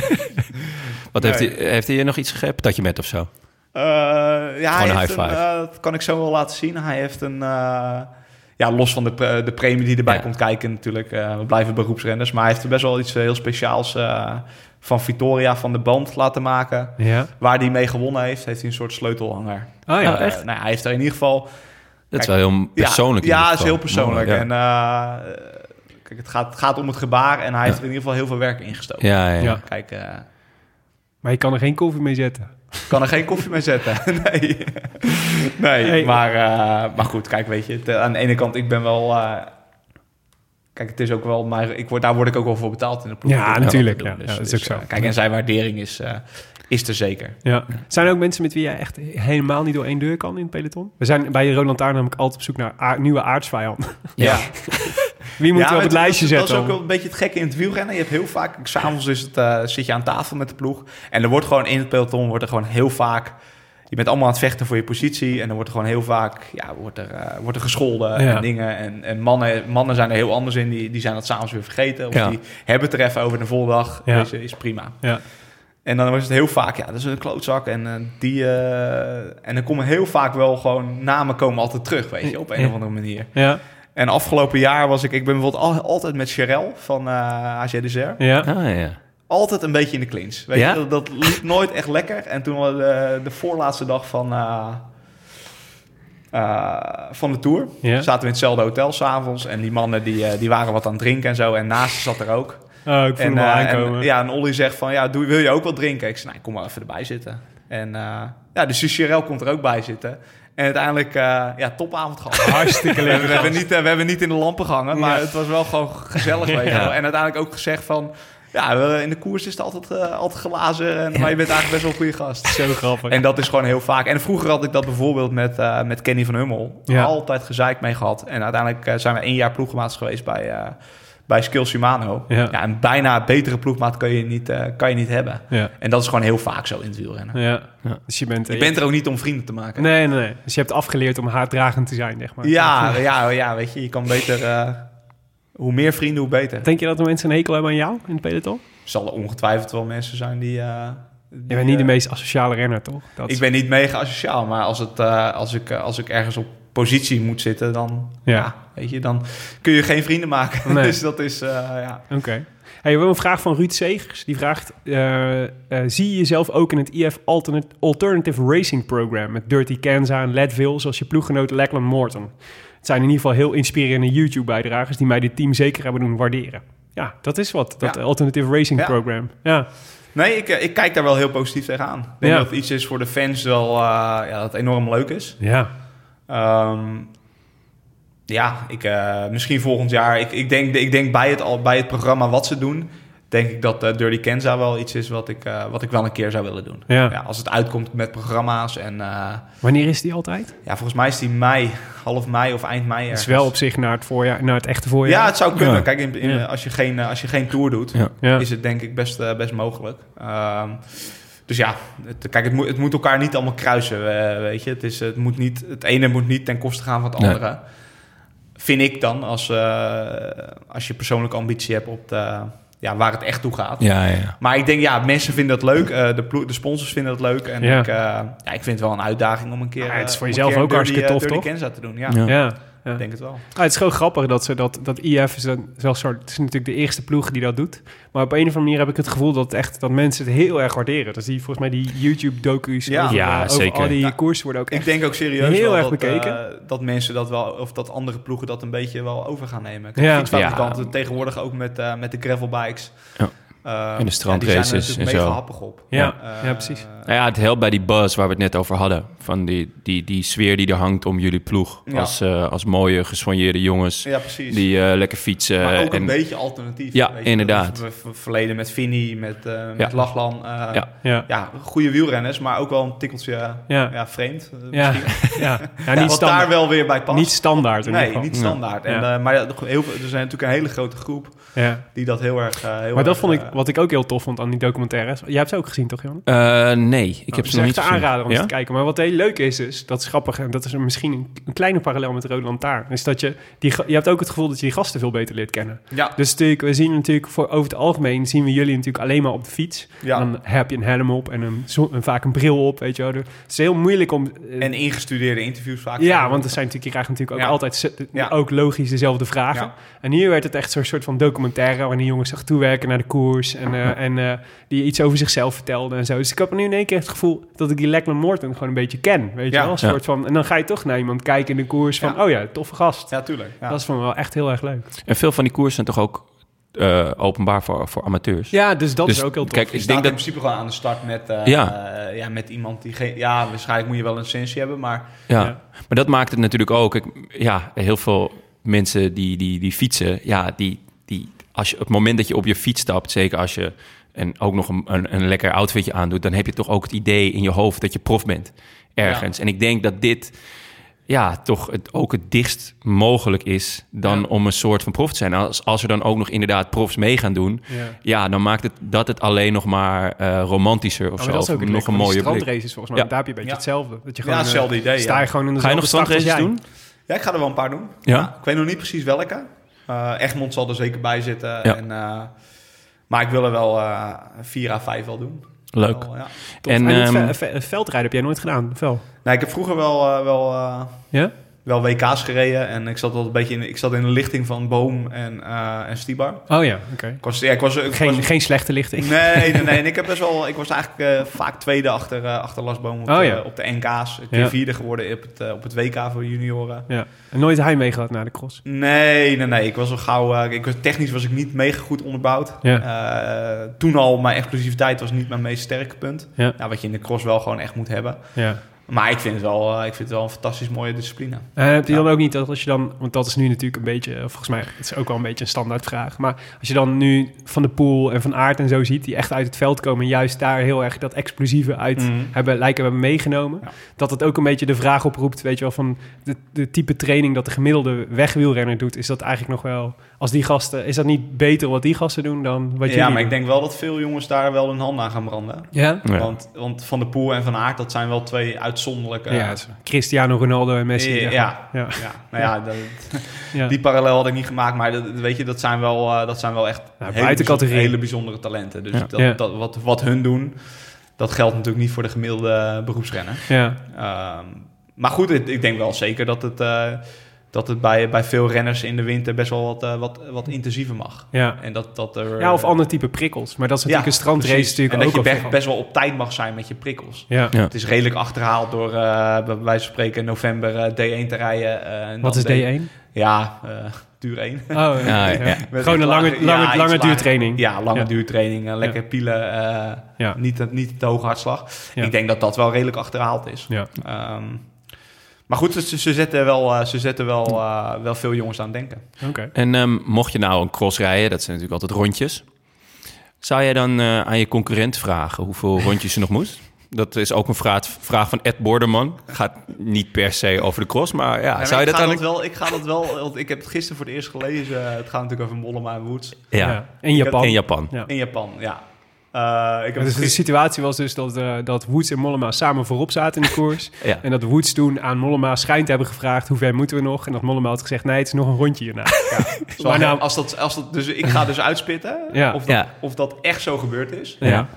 Wat nee. heeft, hij, heeft hij je nog iets gegeven? Dat je met of zo? Uh, ja, Gewoon een high five. Een, uh, dat kan ik zo wel laten zien. Hij heeft een... Uh, Ja, los van de, pre- de premie die erbij ja. komt kijken natuurlijk. Uh, we blijven beroepsrenners. Maar hij heeft best wel iets uh, heel speciaals uh, van Vittoria van de band laten maken. Ja. Waar hij mee gewonnen heeft, heeft hij een soort sleutelhanger. Oh ja, uh, echt? Nou, hij heeft er in ieder geval... Dat kijk, is wel heel persoonlijk. Ja, ja het is heel persoonlijk. Mooi, ja. En uh, kijk, het gaat, het gaat om het gebaar. En hij ja. heeft er in ieder geval heel veel werk ingestoken. Ja, ja, ja. Kijk... Uh, maar je kan er geen koffie mee zetten. Kan er geen koffie mee zetten. nee. nee, hey. maar, uh, maar goed, kijk, weet je, het, aan de ene kant, ik ben wel... Uh, kijk, het is ook wel... Maar ik word, daar word ik ook wel voor betaald in de ploeg. Ja, natuurlijk. Ja, dus, ja, dat is dus, ook zo. Uh, kijk, en zijn waardering is, uh, is er zeker. Ja. Zijn er ook mensen met wie jij echt helemaal niet door één deur kan in het peloton? We zijn bij Roland Lantaarn namelijk altijd op zoek naar aard, nieuwe aardsvijanden. Ja. Wie moet ja, we op het dat, lijstje dat, zetten? Dat is ook wel een beetje het gekke in het wielrennen. Je hebt heel vaak... S'avonds is het, uh, zit je aan tafel met de ploeg. En er wordt gewoon in het peloton... wordt er gewoon heel vaak... Je bent allemaal aan het vechten voor je positie. En dan wordt er gewoon heel vaak... Ja, wordt er, uh, wordt er gescholden ja. en dingen. En, en mannen, mannen zijn er heel anders in. Die, die zijn dat s'avonds weer vergeten. Of ja. die hebben het er even over de volle dag. Ja. Deze is prima. Ja. En dan was het heel vaak... Ja, dat is een klootzak. En, uh, die, uh, en dan komen heel vaak wel gewoon... Namen komen altijd terug, weet je. Op een ja. of andere manier. Ja. En afgelopen jaar was ik... Ik ben bijvoorbeeld al, altijd met Cherel van uh, A G Desert. Ja. Ah, ja. Altijd een beetje in de clinch. Weet ja? je, dat, dat liep nooit echt lekker. En toen was de, de voorlaatste dag van, uh, uh, van de Tour... Ja. zaten we in hetzelfde hotel s'avonds. En die mannen die, uh, die waren wat aan het drinken en zo. En naast zat er ook. Oh, ik voel en, hem uh, aankomen. En, ja, en Olly zegt van... Ja, doe, wil je ook wat drinken? Ik zei, nou, kom maar even erbij zitten. En uh, ja, dus Cherel komt er ook bij zitten... En uiteindelijk, uh, ja, topavond gehad. Hartstikke leuk. we, we, hebben niet, uh, we hebben niet in de lampen gehangen, maar ja. het was wel gewoon gezellig. Weet je ja. wel. En uiteindelijk ook gezegd van... Ja, in de koers is het altijd, uh, altijd glazen. En, ja. Maar je bent eigenlijk best wel een goede gast. Zo grappig. En dat is gewoon heel vaak. En vroeger had ik dat bijvoorbeeld met, uh, met Kenny van Hummel. Ja. Altijd gezeik mee gehad. En uiteindelijk uh, zijn we één jaar ploegmaats geweest bij... Uh, bij Skil Shimano. Ja. Ja, een bijna betere ploegmaat kan je niet, uh, kan je niet hebben. Ja. En dat is gewoon heel vaak zo in het wielrennen. Ja. Ja. Dus je bent, je bent er ook niet om vrienden te maken. Nee, nee, nee. Dus je hebt afgeleerd om haatdragend te zijn, zeg maar. Ja, ja, ja, weet je. Je kan beter... Uh, hoe meer vrienden, hoe beter. Denk je dat er mensen een hekel hebben aan jou in het peloton? Er zullen ongetwijfeld wel mensen zijn die... Uh, die je bent niet uh, de meest asociale renner, toch? Dat ik is... ben niet mega asociaal, maar als, het, uh, als, ik, uh, als ik ergens op positie moet zitten, dan, ja. Ja, weet je, dan kun je geen vrienden maken. Nee. Dus dat is, uh, ja. Oké. Okay. Hey, we hebben een vraag van Ruud Segers. Die vraagt, uh, uh, zie je jezelf ook in het I F Alternate, Alternative Racing Program met Dirty Kanza en Leadville, zoals je ploeggenoot Lachlan Morton? Het zijn in ieder geval heel inspirerende YouTube-bijdragers die mij dit team zeker hebben doen waarderen. Ja, dat is wat, dat ja. Alternative Racing ja. Program. Ja. Nee, ik, ik kijk daar wel heel positief tegenaan. Ik denk ja. dat het iets is voor de fans wel, uh, ja, dat enorm leuk is. Ja. Um, ja, ik, uh, misschien volgend jaar. Ik, ik, denk, ik denk bij het, al, bij het programma wat ze doen... denk ik dat uh, Dirty Kanza wel iets is wat ik, uh, wat ik wel een keer zou willen doen. Ja. Ja, als het uitkomt met programma's en... Uh, Wanneer is die altijd? Ja, volgens mij is die mei, half mei of eind mei. Het is wel op zich naar het, voorjaar, naar het echte voorjaar. Ja, het zou kunnen. Ja. Kijk, in, in, ja. als, je geen, als je geen tour doet, ja. Ja. is het denk ik best, uh, best mogelijk. Um, Dus ja, het, kijk, het moet, het moet elkaar niet allemaal kruisen, uh, weet je. Het, is, het, moet niet, het ene moet niet ten koste gaan van het andere. Nee. Vind ik dan, als, uh, als je persoonlijke ambitie hebt op de, ja, waar het echt toe gaat. Ja, ja. Maar ik denk, ja, mensen vinden dat leuk. Uh, de, plo- de sponsors vinden dat leuk. En ja. Ik, uh, ja, ik vind het wel een uitdaging om een keer... Ja, het is voor jezelf ook hartstikke tof, toch? Dirty Kanza te doen, ja. ja. ja. ja. Ik denk het wel. Ah, het is gewoon grappig dat ze dat, dat I F is dan zelfs soort, het is natuurlijk de eerste ploeg die dat doet. Maar op een of andere manier heb ik het gevoel dat echt dat mensen het heel erg waarderen. Dus die volgens mij die YouTube-docu's ja. over, Ja, over zeker. al die ja. koersen worden ook echt ik denk ook serieus heel erg dat, bekeken. Uh, dat mensen dat wel, of dat andere ploegen dat een beetje wel over gaan nemen. Ja. Fietsfabrikanten Ja. tegenwoordig ook met, uh, met de gravelbikes. Ja. Uh, en de strandraces ja, die zijn er en mega zo. happig op. Ja, Uh, ja precies. Nou ja, het helpt bij die buzz waar we het net over hadden. Van die, die, die sfeer die er hangt om jullie ploeg. Ja. Als, uh, als mooie, gesoigneerde jongens Ja, precies. die uh, lekker fietsen. Maar ook en, een beetje alternatief. Ja, weet je. inderdaad. We v- verleden met Vinnie, met, uh, Ja. met Lachlan. Uh, Ja. Ja. ja, goede wielrenners, maar ook wel een tikkeltje uh, Ja. ja, vreemd. Uh, Ja, misschien. ja. ja, Ja, niet wat standaard. daar wel weer bij past. Niet standaard in nee, ieder geval. niet standaard. En, Ja. uh, maar ja, heel veel, er zijn natuurlijk een hele grote groep Ja. die dat heel erg... Uh, heel Maar dat erg, vond ik, uh, wat ik ook heel tof vond aan die documentaires. Jij hebt ze ook gezien, toch, Jan? Uh, nee, ik Nou, heb het ze nog is niet echt gezien. aanraden om Ja? te kijken. Maar wat heel leuk is, is, dat is grappig, en dat is misschien een, een kleine parallel met de Rode Lantaarn, is dat je, die, ga- je hebt ook het gevoel dat je die gasten veel beter leert kennen. Ja, Dus natuurlijk, we zien natuurlijk, voor, over het algemeen zien we jullie natuurlijk alleen maar op de fiets. ja. Dan heb je een helm op en, een, zo- en vaak een bril op, weet je wel. Dus het is heel moeilijk om... eh, en ingestudeerde interviews vaak. ja, want er zijn natuurlijk, je krijgt natuurlijk ook Ja. altijd se- Ja. ook logisch dezelfde vragen. Ja. En hier werd het echt zo'n soort van documentaire waarin die jongens zich toewerken naar de koers en, uh, en uh, die iets over zichzelf vertelden en zo. Dus ik heb nu in één keer het gevoel dat ik die Lachlan Morton gewoon een beetje ken, weet je Ja. wel? Een Ja. soort van, en dan ga je toch naar iemand kijken in de koers van, Ja. oh ja, toffe gast. Ja, tuurlijk. Ja. Dat is van wel echt heel erg leuk. En veel van die koersen zijn toch ook uh, openbaar voor, voor amateurs? Ja, dus dat Dus is ook heel tof. kijk, Je ik staat denk in dat... principe gewoon aan de start met, uh, Ja. uh, ja, met iemand die geen... Ja, waarschijnlijk moet je wel een licentie hebben, maar... Ja. Ja. maar dat maakt het natuurlijk ook. Ik, ja, heel veel mensen die, die, die fietsen, ja, die, die, als je, op het moment dat je op je fiets stapt, zeker als je en ook nog een, een, een lekker outfitje aandoet, dan heb je toch ook het idee in je hoofd dat je prof bent ergens. Ja. En ik denk dat dit ja, toch het, ook het dichtst mogelijk is dan ja. om een soort van prof te zijn. Als, als er dan ook nog inderdaad profs mee gaan doen, ja, ja dan maakt het dat het alleen nog maar uh, romantischer of oh, Ah, zo. Dat is ook of nog een mooie strandraces volgens mij. Ja. Daar heb je een beetje ja. hetzelfde. Dat je ja, gewoon, hetzelfde idee. Sta je ja. gewoon in de Ga je nog strandraces doen? Ja, ik ga er wel een paar doen. Ja? Ja, ik weet nog niet precies welke. Uh, Egmond zal er zeker bij zitten. Ja. En, uh, maar ik wil er wel uh, vier à vijf wel doen. Leuk. Wel, ja. En, en um, het ve- veldrijden heb jij nooit gedaan? Vel? Nou, ik heb vroeger wel, uh, wel, uh, ja? wel W K's gereden. En ik zat wel een beetje in, ik zat in de lichting van Boom en, uh, en Stibar. Oh ja, oké. Okay. Ik was, ja, ik was, ik geen, was, geen slechte lichting? Nee, nee, nee. En ik heb best wel, ik was eigenlijk uh, vaak tweede achter, uh, achter Lars Boom op, oh, de, ja. op de N K's. Ik ben ja. vierde geworden op het, uh, op het W K voor junioren. Ja. En nooit heimwee gehad naar de cross? Nee, nee, nee. Ik was al gauw... Uh, ik was, technisch was ik niet mega goed onderbouwd. Ja. Uh, toen al, mijn explosiviteit was niet mijn meest sterke punt. Ja. Nou, wat je in de cross wel gewoon echt moet hebben. Ja. Maar ik vind het wel, uh, ik vind het wel een fantastisch mooie discipline. Uh, heb je ja. dan ook niet dat als je dan... Want dat is nu natuurlijk een beetje... Volgens mij het is ook wel een beetje een standaardvraag. Maar als je dan nu Van de Poel en Van Aert en zo ziet... die echt uit het veld komen... en juist daar heel erg dat explosieve uit mm. hebben, lijken hebben meegenomen... Ja. dat het ook een beetje de vraag oproept... weet je wel, van de, de type training... dat de gemiddelde wegwielrenner doet... is dat eigenlijk nog wel... als die gasten... is dat niet beter wat die gasten doen dan wat je Ja, maar doen? ik denk wel dat veel jongens daar wel hun hand aan gaan branden. Ja? ja. Want, want Van de Poel en Van Aert... dat zijn wel twee uitzonderlijke... Ja, Cristiano Ronaldo en Messi. Ja, ja, ja. ja. Nou ja, dat, ja, die parallel had ik niet gemaakt, maar dat, weet je, dat zijn wel, uh, dat zijn wel echt nou, hele, bijzondere, categorie. hele bijzondere talenten. Dus ja. dat, ja. dat, wat, wat hun doen, dat geldt natuurlijk niet voor de gemiddelde beroepsrenner. Ja. Um, maar goed, ik, ik denk wel zeker dat het, uh, dat het bij, bij veel renners in de winter best wel wat, uh, wat, wat intensiever mag. Ja. En dat, dat er, ja, of ander type prikkels. Maar dat is natuurlijk ja, een strandrace precies. natuurlijk en ook. dat je best, best, best wel op tijd mag zijn met je prikkels. Ja. Ja. Het is redelijk achterhaald door, uh, bij wijze van spreken, in november uh, D één te rijden. Uh, en Wat is D één? Ja, uh, duur één. Oh, ja. Ja, ja. Ja. Gewoon een lange, lange, ja, lange duurtraining. Ja, lange ja. duurtraining. Uh, lekker ja. pielen. Uh, ja. niet, niet te hoge hartslag. Ja. Ik denk dat dat wel redelijk achterhaald is. Ja. Um, maar goed, ze, ze zetten, wel, uh, ze zetten wel, uh, wel veel jongens aan het denken. Okay. En um, mocht je nou een cross rijden, dat zijn natuurlijk altijd rondjes. Zou jij dan uh, aan je concurrent vragen hoeveel rondjes je nog moest? Dat is ook een vraag, vraag van Ed Borderman. Gaat niet per se over de cross, maar ja, nee, zou je ik dat ga dan... dat wel, ik ga dat wel, want ik heb het gisteren voor het eerst gelezen. Het gaat natuurlijk over Mollema en Woods. Ja, ja. In Japan. In Japan. Ja. In Japan, ja. Uh, ik heb dus de situatie was dus dat, uh, dat Woods en Mollema samen voorop zaten in de koers. Ja. En dat Woods toen aan Mollema schijnt te hebben gevraagd... hoe ver moeten we nog? En dat Mollema had gezegd... nee, het is nog een rondje hierna. Ja. Zo, nou, als dat, als dat, dus ik ga dus uitspitten ja. of, dat, ja. of dat echt zo gebeurd is. Ja.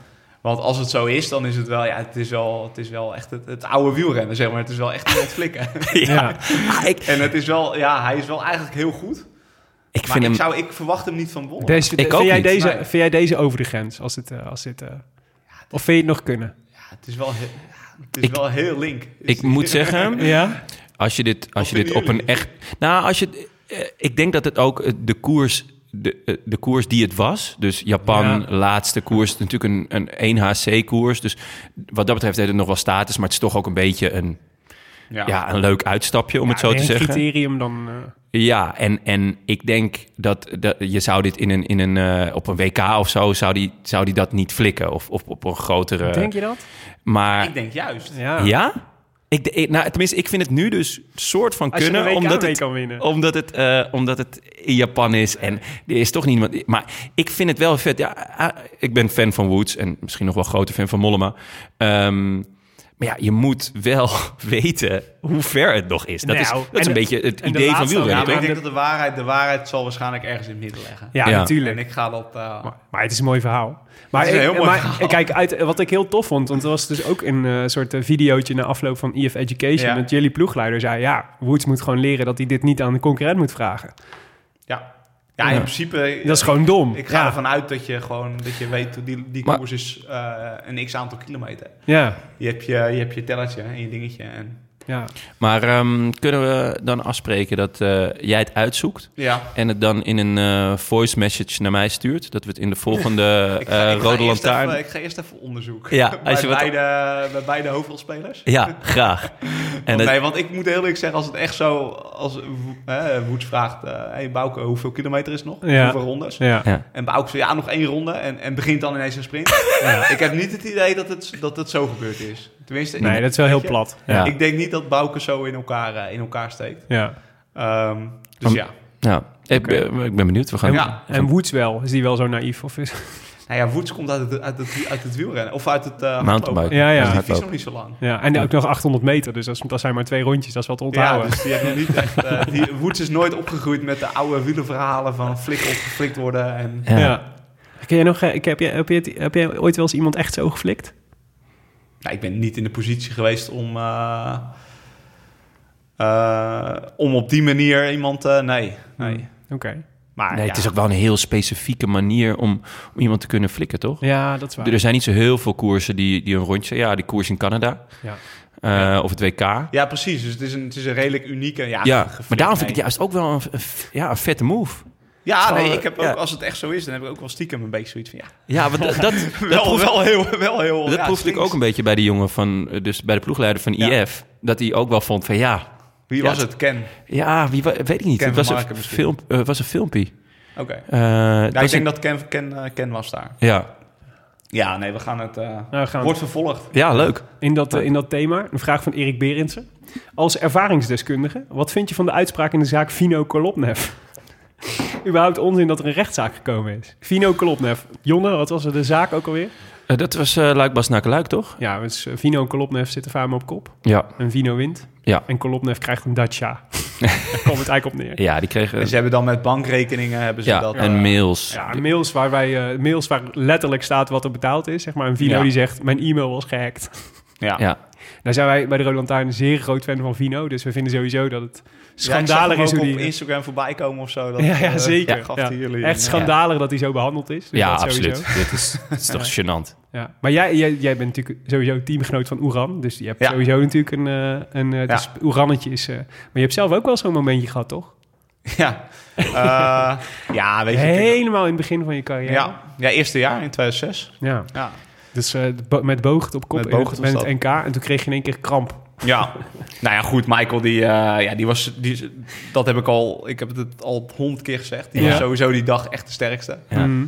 Want als het zo is, dan is het wel, ja, het is wel, het is wel echt het, het oude wielrennen, zeg maar. Het is wel echt iemand flikken. ja. Ah, ik, en het is wel, ja, hij is wel eigenlijk heel goed. Ik, maar vind ik, hem... zou, ik verwacht hem niet van Wolle. Deze, Ik vind, ook jij niet. deze, Nee. vind jij deze over de grens? Als het, uh, als het, uh, of vind je het nog kunnen? Ja, het is wel, heel, ja, het is Ik- wel heel link. Ik moet zeggen, Ja? als je dit, als Wat je dit op vinden een echt... Nou, als je... eh, Ik denk dat het ook eh, de koers... De, eh, de koers die het was. Dus Japan, Ja. laatste koers. Natuurlijk een, een één H C-koers. Dus wat dat betreft heeft het nog wel status. Maar het is toch ook een beetje een, Ja. ja, een leuk uitstapje, om Ja, het zo meer te een zeggen. criterium dan... Uh, Ja, en, en ik denk dat, dat je zou dit in een, in een, uh, op een W K of zo... zou die, zou die dat niet flikken. Of, of op een grotere... denk je dat? Maar Ik denk juist. Ja. ja? Ik, ik, nou, tenminste, ik vind het nu dus soort van Als je kunnen. een W K omdat mee het, kan winnen. Omdat het, uh, omdat het in Japan is. En er is toch niemand... Maar ik vind het wel vet. Ja, uh, ik ben fan van Woods. En misschien nog wel grote fan van Mollema. Um, maar ja, je moet wel weten hoe ver het nog is. Dat Nou, is, dat en is een de- beetje het en de idee van laatste- wielrennen. Ja, maar ik toch? denk dat de waarheid, de waarheid zal waarschijnlijk ergens in het midden liggen. Ja, Ja. natuurlijk. En ik ga dat... Uh, Maar, maar het is een mooi verhaal. Maar, Het is een ik- heel mooi maar verhaal. kijk, uit, wat ik heel tof vond, want er was dus ook een uh, soort uh, videootje na afloop van E F Education, Ja. dat jullie ploegleider zei, ja, Woods moet gewoon leren dat hij dit niet aan de concurrent moet vragen. ja. Ja, in Ja. principe... Dat is gewoon dom. Ik ga ja. ervan uit dat je gewoon dat je weet die, die Maar- koers is uh, een x aantal kilometer. Ja, Je hebt je, je, hebt je tellertje en je dingetje. En, ja. Maar um, kunnen we dan afspreken dat uh, jij het uitzoekt... ja. en het dan in een uh, voice message naar mij stuurt? Dat we het in de volgende Ik ga, uh, ik ga Rode eerst Lantaarn... even- ik ga eerst even onderzoek. Ja, bij, als je wat- beide, bij beide hoofdrolspelers. Ja, graag. En Want, dat- nee, want ik moet heel eerlijk zeggen, als het echt zo... Als uh, Woets vraagt, uh, hey Bouke, hoeveel kilometer is het nog? Ja. Hoeveel rondes? Ja. ja. En Bouke zegt, ja, nog één ronde. En, en begint dan ineens een sprint. Ik heb niet het idee dat het, dat het zo gebeurd is. Tenminste, Nee, ik- dat is wel heel weet je, plat. Ja. Ja. Ik denk niet dat Bouke zo in elkaar, uh, in elkaar steekt. Ja. Um, dus Om- ja. Ja, ik, ben, ik ben benieuwd. We gaan... Ja. En Woods wel, is die wel zo naïef? Of is... Nou ja, Woets komt uit het, uit het, uit het wielrennen. Of uit het uh, Mountainbike. Ja, ja. Dus die Hardlopen. is nog niet zo lang. Ja, en ook nog achthonderd meter, dus dat, is, dat zijn maar twee rondjes, dat is wel te onthouden. Ja, dus die heeft nog niet echt... Uh, die, Woets is nooit opgegroeid met de oude wielerverhalen van flik op geflikt worden. En, Ja. Ja. Ken jij nog, eh, ik heb, je, heb, je, heb jij ooit wel eens iemand echt zo geflikt? nou, ik ben niet in de positie geweest om... Uh, uh, om op die manier iemand... Uh, nee, nee. Oké. Maar Nee, ja, het is ook wel een heel specifieke manier om, om iemand te kunnen flikken, toch? Ja, dat is waar. Er zijn niet zo heel veel koersen die, die een rondje... Ja, die koers in Canada. Ja. Uh, of het W K. Ja, Ja, precies. Dus het is een, het is een redelijk unieke... Ja, maar geflikt, daarom vind ik nee. het juist ook wel een, een, ja, een vette move. Ja, Gewoon, nee, ik heb ook, ja. als het echt zo is, dan heb ik ook wel stiekem een beetje zoiets van... Ja, Ja, want dat, dat, dat, wel, proef, wel heel... Wel heel dat ja, proefde ik slinks. ook een beetje bij de jongen van... Dus bij de ploegleider van Ja. I F. Dat hij ook wel vond van ja... Wie Ja, was het? Ken. Ja, wie, wa- weet ik niet. Ken Het van was een, Marken misschien. film, uh, was een filmpje. Oké. Uh, Ja, het ik was denk een- dat Ken, Ken, uh, Ken was daar. Ja. Ja, nee, we gaan het... Uh, Nou, gaan we- wordt vervolgd. ja, leuk. In dat, eh, in dat thema, een vraag van Erik Berendsen. Als ervaringsdeskundige, wat vind je van de uitspraak in de zaak Vino Kolobnev? Überhaupt onzin dat er een rechtszaak gekomen is. Vino Kolobnev. Jonne, wat was er de zaak ook alweer? Uh, dat was uh, Luik Bas Luik, toch? Ja, dus uh, Vino Kolobnev zit er vaak op kop. Ja. En Vino wint. Ja. En Kolobnev krijgt een Dacia. Daar komt het eigenlijk op neer. Ja, die kregen... En ze hebben dan met bankrekeningen hebben ze ja, dat... en uh, mails. Ja, mails waar, wij, uh, mails waar letterlijk staat wat er betaald is. Zeg maar. En Vino Ja. die zegt, mijn e-mail was gehackt. ja. Ja. Daar zijn wij bij de Rode Lantaarn een zeer groot fan van Vino. Dus we vinden sowieso dat het Ja, ik zag schandalig hem is ook hoe op die... Instagram voorbij komen of zo. Dat, Ja, ja, uh, zeker. gaf Ja. hij jullie Echt een- schandalig dat hij zo behandeld is. Dus Ja, dat sowieso. absoluut. Dit is, dit is toch gênant. Ja. Maar jij, jij, jij bent natuurlijk sowieso teamgenoot van Oeran. Dus je hebt Ja. sowieso natuurlijk een... uh, een uh, dus Oerannetje is... Uh, maar je hebt zelf ook wel zo'n momentje gehad, toch? Ja. Uh, ja, weet je. Helemaal in het begin van je carrière. Ja. ja, eerste jaar in tweeduizend zes. Ja. Ja. Dus uh, bo- met Bogert op kop Met in Bogert het, was met het dat. N K. En toen kreeg je in één keer kramp. Ja, nou ja, goed. Michael, die, uh, ja, die was, die, dat heb ik al, ik heb het al honderd keer gezegd. Die Ja. was sowieso die dag echt de sterkste. Ja. Mm.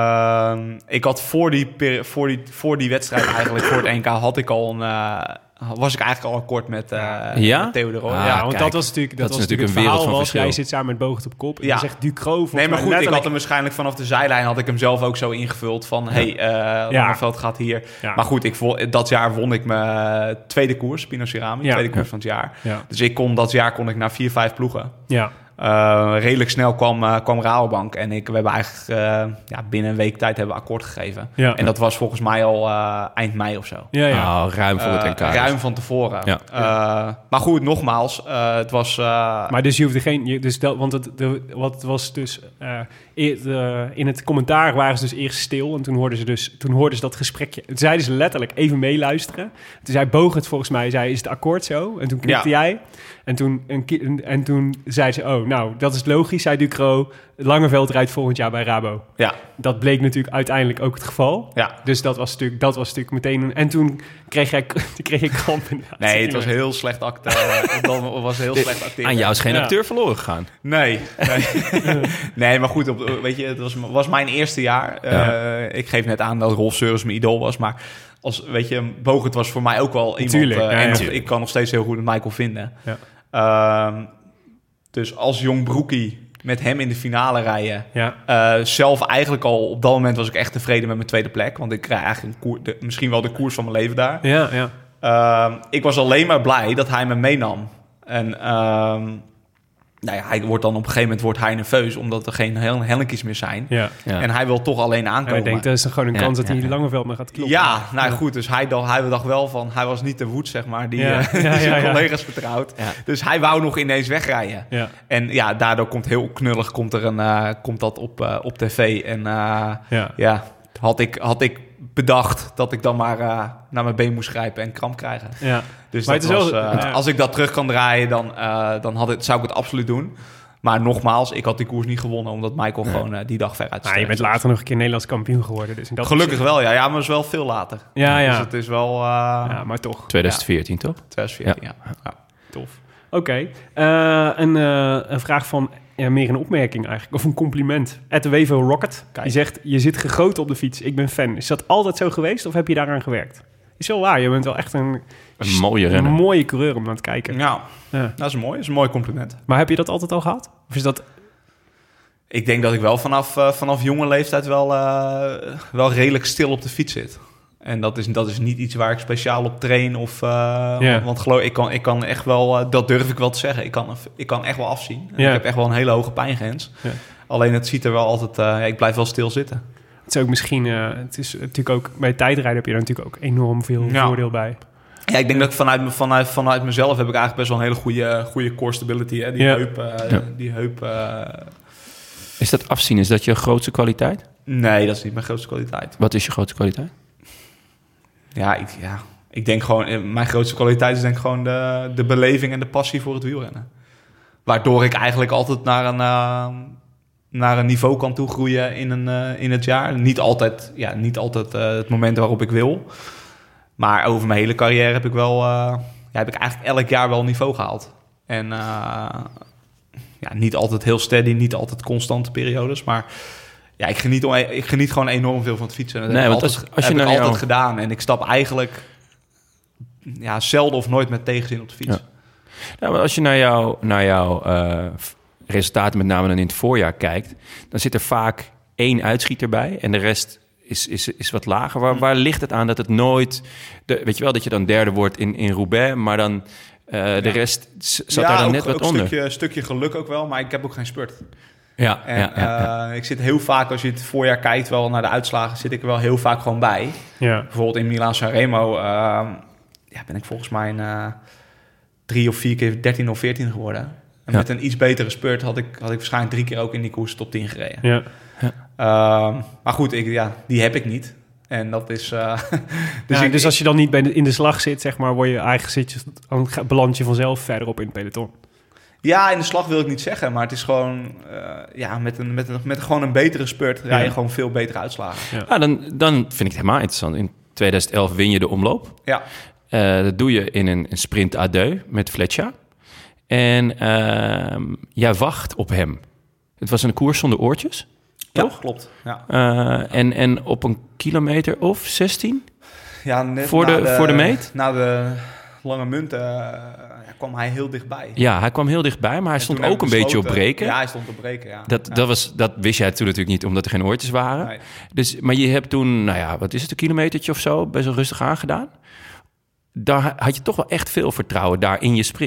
Uh, ik had voor die, peri- voor, die, voor die wedstrijd eigenlijk, voor het N K, had ik al een, uh, was ik eigenlijk al akkoord met, uh, Ja? met Theodor. Ah, ja, Ja, want kijk, dat was natuurlijk, dat dat was is natuurlijk het een wereld verhaal van was, verschil. jij zit samen met Bogert op kop. En Ja. dan zegt Ducro... Nee, maar goed, ik had letterlijk- hem waarschijnlijk vanaf de zijlijn had ik hem zelf ook zo ingevuld van, hey, uh, Ja. Langeveld gaat hier. Ja. Maar goed, ik vo- dat jaar won ik mijn tweede koers, Pino Cerami, Ja. tweede koers Ja. van het jaar. Ja. Dus ik kon dat jaar kon ik naar vier, vijf ploegen. Ja. Uh, redelijk snel kwam, uh, kwam Rabobank. En ik, we hebben eigenlijk uh, ja, binnen een week tijd hebben we akkoord gegeven. Ja. En dat was volgens mij al uh, eind mei of zo. Ja, ja. Oh, ruim voor het N K. Uh, ruim van tevoren. Ja. Uh, ja. Maar goed, nogmaals, uh, het was... Uh, maar dus je hoefde geen... Je, dus dat, want het, de, wat was dus... Uh, de, in het commentaar waren ze dus eerst stil. En toen hoorden ze dus toen hoorden ze dat gesprekje. Toen zeiden ze letterlijk even meeluisteren. Toen zei Bogert volgens mij, zei, is het akkoord zo? En toen knikte ja. jij. En toen, en, en toen zei ze, oh, nou, dat is logisch, zei Ducro. Langeveld rijdt volgend jaar bij Rabo. Ja. Dat bleek natuurlijk uiteindelijk ook het geval. Ja. Dus dat was natuurlijk, dat was natuurlijk meteen... En toen kreeg jij, kreeg ik kramp. Nee, het was heel slecht acteren. Dat was heel slecht acteren. Aan jou is geen ja. acteur verloren gegaan. Nee. Nee, nee maar goed, op, weet je, het was, was mijn eerste jaar. Ja. Uh, ik geef net aan dat Rolf Seurens mijn idool was, maar... Als, weet je, Bogert was voor mij ook wel iemand... Uh, ja, en ja. ik kan nog steeds heel goed met Michael vinden. Ja. Uh, dus als jong broekie met hem in de finale rijden... Ja. Uh, zelf eigenlijk al op dat moment was ik echt tevreden met mijn tweede plek. Want ik krijg eigenlijk een koer, de, misschien wel de koers van mijn leven daar. Ja, ja. Uh, ik was alleen maar blij dat hij me meenam. En... Uh, Nou ja, hij wordt dan op een gegeven moment wordt hij nerveus... omdat er geen hellinkjes meer zijn. Ja. Ja. En hij wil toch alleen aankomen. Hij denkt, dat is dan gewoon een kans ja, dat hij ja, ja. Langeveld me gaat kloppen. Ja, nou ja. goed. Dus hij dacht, hij dacht wel van... hij was niet de Woed, zeg maar, die, ja. uh, ja, die zijn ja, collega's ja. vertrouwt. Ja. Dus hij wou nog ineens wegrijden. Ja. En ja, daardoor komt heel knullig komt er een, uh, komt dat op, uh, op tv. En uh, ja. ja, had ik... Had ik bedacht dat ik dan maar uh, naar mijn been moest grijpen en kramp krijgen. Ja. Dus dat was, wel, uh, ja. als ik dat terug kan draaien, dan, uh, dan had het, zou ik het absoluut doen. Maar nogmaals, ik had die koers niet gewonnen... omdat Michael ja. gewoon uh, die dag ver uit nou, je bent later nog een keer Nederlands kampioen geworden. Dus in dat gelukkig wel, ja. Ja, maar het is wel veel later. Ja, ja. Dus het is wel... Uh, ja, maar toch. twintig veertien, ja. toch? twintig veertien, ja. ja. ja. Tof. Oké. Okay. Uh, een, uh, een vraag van... Ja, meer een opmerking eigenlijk. Of een compliment. At the Wevo Rocket. Kijk. Die zegt, je zit gegoten op de fiets. Ik ben fan. Is dat altijd zo geweest of heb je daaraan gewerkt? Is wel waar. Je bent wel echt een... Een mooie renner. Een mooie coureur om aan te kijken. Ja, ja. Dat is mooi. Dat is een mooi compliment. Maar heb je dat altijd al gehad? Of is dat... Ik denk dat ik wel vanaf, uh, vanaf jonge leeftijd wel, uh, wel redelijk stil op de fiets zit. En dat is, dat is niet iets waar ik speciaal op train. Of, uh, yeah. Want geloof ik kan, ik kan echt wel, uh, dat durf ik wel te zeggen. Ik kan, ik kan echt wel afzien. Yeah. Ik heb echt wel een hele hoge pijngrens. Yeah. Alleen het ziet er wel altijd, uh, ja, ik blijf wel stil zitten. Het is ook misschien, uh, het is natuurlijk ook, bij tijdrijden heb je er natuurlijk ook enorm veel ja. voordeel bij. Ja, ik denk dat ik vanuit, vanuit, vanuit mezelf heb ik eigenlijk best wel een hele goede, goede core stability. Hè? Die yeah. heup, uh, ja. die heup uh... Is dat afzien, is dat je grootste kwaliteit? Nee, dat is niet mijn grootste kwaliteit. Wat is je grootste kwaliteit? Ja, ik, ja, ik denk gewoon... Mijn grootste kwaliteit is denk ik gewoon de, de beleving en de passie voor het wielrennen. Waardoor ik eigenlijk altijd naar een, uh, naar een niveau kan toegroeien in, een, uh, in het jaar. Niet altijd, ja, niet altijd uh, het moment waarop ik wil. Maar over mijn hele carrière heb ik wel... Uh, ja, heb ik eigenlijk elk jaar wel een niveau gehaald. En uh, ja, niet altijd heel steady, niet altijd constante periodes, maar... Ja, ik geniet, ik geniet gewoon enorm veel van het fietsen. Dat nee, heb, want altijd, als, als je heb ik altijd jou... gedaan. En ik stap eigenlijk ja, zelden of nooit met tegenzin op de fiets. Ja. Nou, maar als je naar, jou, naar jouw uh, resultaten, met name dan in het voorjaar, kijkt... dan zit er vaak één uitschieter bij en de rest is, is, is wat lager. Waar, waar ligt het aan dat het nooit... De, weet je wel, dat je dan derde wordt in, in Roubaix, maar dan... Uh, de ja. rest zat ja, daar dan net ook, wat ook onder. Een stukje, stukje geluk ook wel, maar ik heb ook geen spurt. Ja, en, ja, ja, ja. Uh, ik zit heel vaak, als je het voorjaar kijkt, wel naar de uitslagen, zit ik er wel heel vaak gewoon bij. Ja. Bijvoorbeeld in Milaan-San Remo uh, ja, ben ik volgens mij een, uh, drie of vier keer dertien of veertien geworden. En ja. met een iets betere spurt had ik, had ik waarschijnlijk drie keer ook in die koers top tien gereden. Ja. Ja. Uh, maar goed, ik, ja, die heb ik niet. En dat is... Uh, dus, ja, ik, dus als je dan niet bij de, in de slag zit, zeg maar, word je eigen zit je, dan beland je vanzelf verderop in het peloton. Ja, in de slag wil ik niet zeggen, maar het is gewoon... Uh, ja, met, een, met, een, met gewoon een betere spurt rij je ja. gewoon veel betere uitslagen. Ja. Ja, dan, dan vind ik het helemaal interessant. In twintig elf win je de omloop. Ja. Uh, dat doe je in een, een sprint à deux met Fletcher. En uh, jij wacht op hem. Het was een koers zonder oortjes, ja, toch? Klopt. Ja. Uh, en, en op een kilometer of zestien? Ja, net voor, de, de, voor de meet? Na de lange munten... Uh, kwam hij heel dichtbij. Ja, hij kwam heel dichtbij, maar hij en stond ook een beetje op breken. Ja, hij stond op breken, ja. Dat, ja. dat, was, dat wist jij toen natuurlijk niet, omdat er geen oortjes waren. Nee. Dus, maar je hebt toen, nou ja, wat is het, een kilometertje of zo, best wel rustig aangedaan. Daar had je toch wel echt veel vertrouwen daar in je sprint.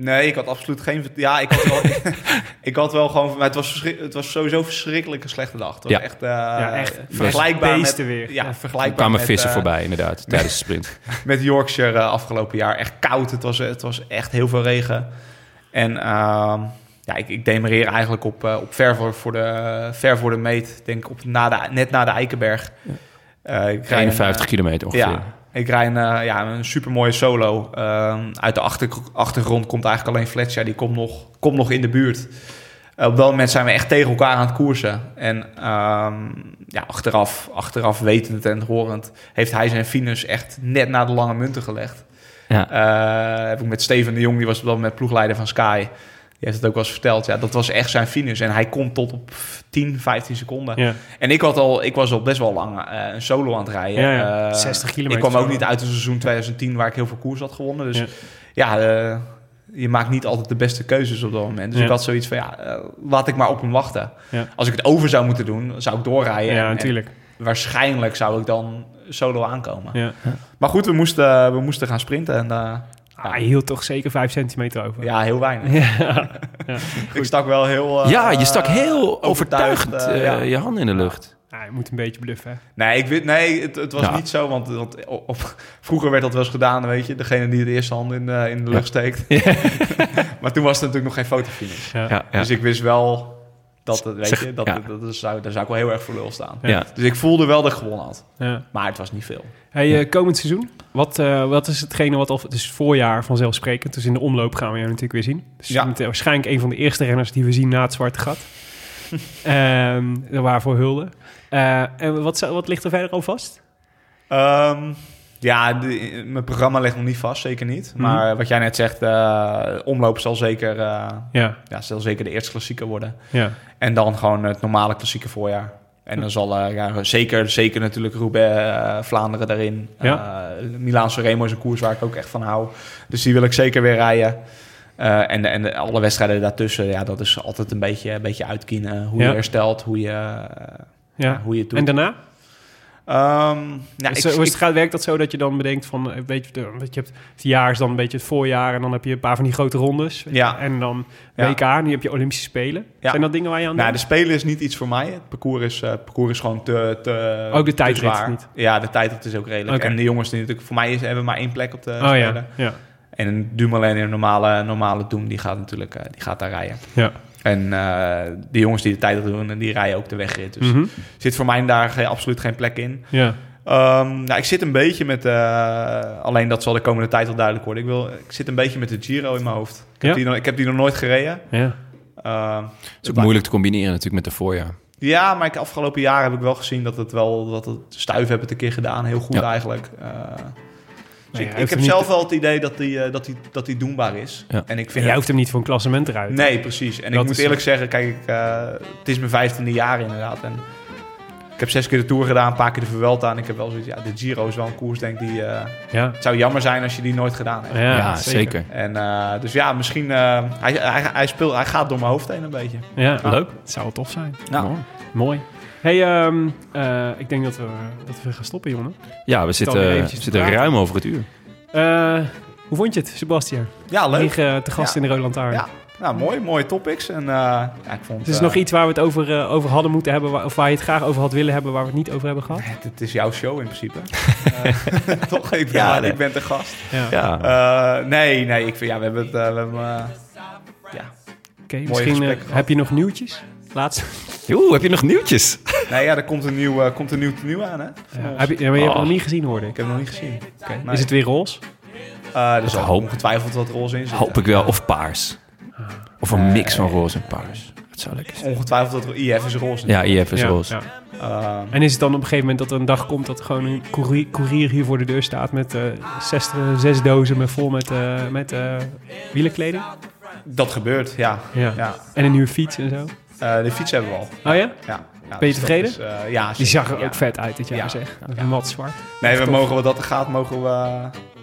Nee, ik had absoluut geen... Ja, ik had wel, ik had wel gewoon... Maar het was, verschrik, het was sowieso verschrikkelijk een slechte dag. Het was ja. echt, uh, ja, echt vergelijkbaar met... weer. Ja, ja. vergelijkbaar Er kwamen met, vissen uh, voorbij, inderdaad, tijdens de sprint. Met Yorkshire uh, afgelopen jaar. Echt koud. Het was, het was echt heel veel regen. En uh, ja, ik, ik demereer eigenlijk op, uh, op ver, voor, voor de, ver voor de meet. Denk op na de, net na de Eikenberg. Uh, ik rij eenenvijftig een, kilometer ongeveer. Ja, ik rij een, uh, ja, een supermooie solo. Uh, uit de achter, achtergrond komt eigenlijk alleen Fletcher. Die komt nog, komt nog in de buurt. Uh, op dat moment zijn we echt tegen elkaar aan het koersen. En um, ja, achteraf, achteraf wetend en horend... heeft hij zijn finus echt net na de lange munten gelegd. Ja. Uh, heb ik met Steven de Jong, die was op dat moment ploegleider van Sky... Die heeft het ook wel eens verteld. Ja, dat was echt zijn finus. En hij komt tot op tien, vijftien seconden. Ja. En ik, had al, ik was al best wel lang uh, een solo aan het rijden. Ja, ja. Uh, zestig kilometer. Ik kwam ook zo. niet uit het seizoen twintig tien... waar ik heel veel koers had gewonnen. Dus ja, ja uh, je maakt niet altijd de beste keuzes op dat moment. Dus ja. ik had zoiets van, ja, uh, laat ik maar op hem wachten. Ja. Als ik het over zou moeten doen, zou ik doorrijden. Ja, en, natuurlijk. En waarschijnlijk zou ik dan solo aankomen. Ja. Maar goed, we moesten, we moesten gaan sprinten en... Uh, Ah, hij hield toch zeker vijf centimeter over. Ja, heel weinig. Ja. Ja, ik stak wel heel... Uh, ja, je stak heel overtuigd, overtuigd uh, ja. je handen in de lucht. Ja, je moet een beetje bluffen, hè? Nee, ik weet, nee het, het was ja. niet zo, want, want op, op, vroeger werd dat wel eens gedaan, weet je. Degene die de eerste hand in, uh, in de lucht steekt. Ja. Maar toen was er natuurlijk nog geen fotofinish. Ja. Ja, ja. Dus ik wist wel... Dat, weet zeg, je, dat, ja. dat, dat zou, daar zou ik wel heel erg voor lul staan. Ja. Dus ik voelde wel dat ik gewonnen had. Ja. Maar het was niet veel. Hey, uh, komend seizoen, wat, uh, wat is hetgene wat al... Het is voorjaar vanzelfsprekend, dus in de omloop gaan we jou natuurlijk weer zien. Dus ja. je bent uh, waarschijnlijk een van de eerste renners die we zien na het zwarte gat. um, waarvoor hulde. Uh, en wat, wat ligt er verder al vast? Um, ja, de, mijn programma ligt nog niet vast, zeker niet. Mm-hmm. Maar wat jij net zegt, uh, omloop zal zeker, uh, ja. Ja, zal zeker de eerste klassieker worden. Ja. En dan gewoon het normale klassieke voorjaar. En dan zal uh, ja, zeker, zeker natuurlijk Roubaix, uh, Vlaanderen daarin. Ja. Uh, Milaan-San Remo is een koers waar ik ook echt van hou. Dus die wil ik zeker weer rijden. Uh, en de, en de, alle wedstrijden daartussen, ja, dat is altijd een beetje, een beetje uitkiezen. Hoe ja. je herstelt, hoe je, uh, ja. hoe je het doet. En daarna? Um, nou, zo, ik, ik, gaat, werkt dat zo dat je dan bedenkt van, weet je, je hebt het jaar is dan een beetje het voorjaar en dan heb je een paar van die grote rondes. Ja. En dan W K, ja. nu heb je Olympische Spelen. Ja. Zijn dat dingen waar je aan nou, denkt? De Spelen is niet iets voor mij. Het parcours is, uh, het parcours is gewoon te, te Ook de tijdrit zwaar. Niet? Ja, de tijdrit is ook redelijk. Okay. En de jongens die natuurlijk, voor mij is, hebben maar één plek op de oh, Spelen. Ja. Ja. En een Dumoulin in een normale, normale Doen, die gaat natuurlijk uh, die gaat daar rijden. Ja. En uh, de jongens die de tijd doen, die rijden ook de wegrit. Dus mm-hmm. zit voor mij daar geen, absoluut geen plek in. Ja. Um, nou, ik zit een beetje met... Uh, alleen dat zal de komende tijd wel duidelijk worden. Ik, wil, ik zit een beetje met de Giro in mijn hoofd. Ik, ja. heb, die nog, ik heb die nog nooit gereden. Ja. Uh, het is ook maar, moeilijk te combineren natuurlijk met de voorjaar. Ja, maar ik, afgelopen jaar heb ik wel gezien dat het wel... dat het Stuif heb het een keer gedaan. Heel goed ja. eigenlijk. Uh, Dus nee, ik, ik heb zelf niet... wel het idee dat die, uh, dat die, dat die doenbaar is. Ja. En ik vind en jij het... hoeft hem niet voor een klassement eruit. Nee, precies. En dat ik moet eerlijk zo... zeggen, kijk, ik, uh, het is mijn vijftiende jaar inderdaad. En ik heb zes keer de Tour gedaan, een paar keer de Vuelta. En ik heb wel zoiets, ja, de Giro is wel een koers, denk ik, die... Uh, ja. Het zou jammer zijn als je die nooit gedaan hebt. Ja, ja zeker. En uh, dus ja, misschien... Uh, hij, hij, hij, speelt, hij gaat door mijn hoofd heen een beetje. Ja, ah. leuk. Het zou wel tof zijn. Nou. Mooi. Mooi. Hey, um, uh, ik denk dat we, dat we gaan stoppen, jongen. Ja, we zitten, we zitten ruim over het uur. Uh, hoe vond je het, Sebastian? Ja, leuk. Hier uh, te gast ja. in de Roland Taarn. Ja, nou, mooi. Mooie topics. En, uh, ja, ik vond, het is uh, nog iets waar we het over, uh, over hadden moeten hebben, waar, of waar je het graag over had willen hebben, waar we het niet over hebben gehad? Het is jouw show in principe. uh, toch? Ik ben, ja, nee. ik ben de gast. Ja. Ja. Uh, nee, nee. Ik vind, ja, we hebben het... Uh, we hebben, uh, ja, Oké, misschien uh, heb je nog nieuwtjes? Laatste. Oeh, heb je nog nieuwtjes? Nee, ja, er komt een nieuw, uh, komt een nieuw tenue aan, hè? Ja, heb je, ja, maar je oh. hebt het nog niet gezien, hoorde ik. Ik heb het nog niet gezien. Okay. Nee. Is het weer roze? Uh, er zal hoop, ongetwijfeld wat roze in zitten. Hoop ik wel. Of paars. Of een mix van roze en paars. Dat zou lekker zijn. Ongetwijfeld dat I F is roze. Ja, I F is ja, roze. Ja. Uh, en is het dan op een gegeven moment dat er een dag komt dat er gewoon een courier, courier hier voor de deur staat met uh, zes, zes dozen met vol met, uh, met uh, wielenkleding? Dat gebeurt, ja. ja. ja. En een nieuwe fiets en zo? Uh, de fiets hebben we al. Oh ja? Ja. Ja, ben je dus tevreden? Is, uh, ja, die zag er ja. ook vet uit dit jaar, ja. zeg. Ja. Mat zwart. Nee, we mogen wat dat er gaat, mogen we...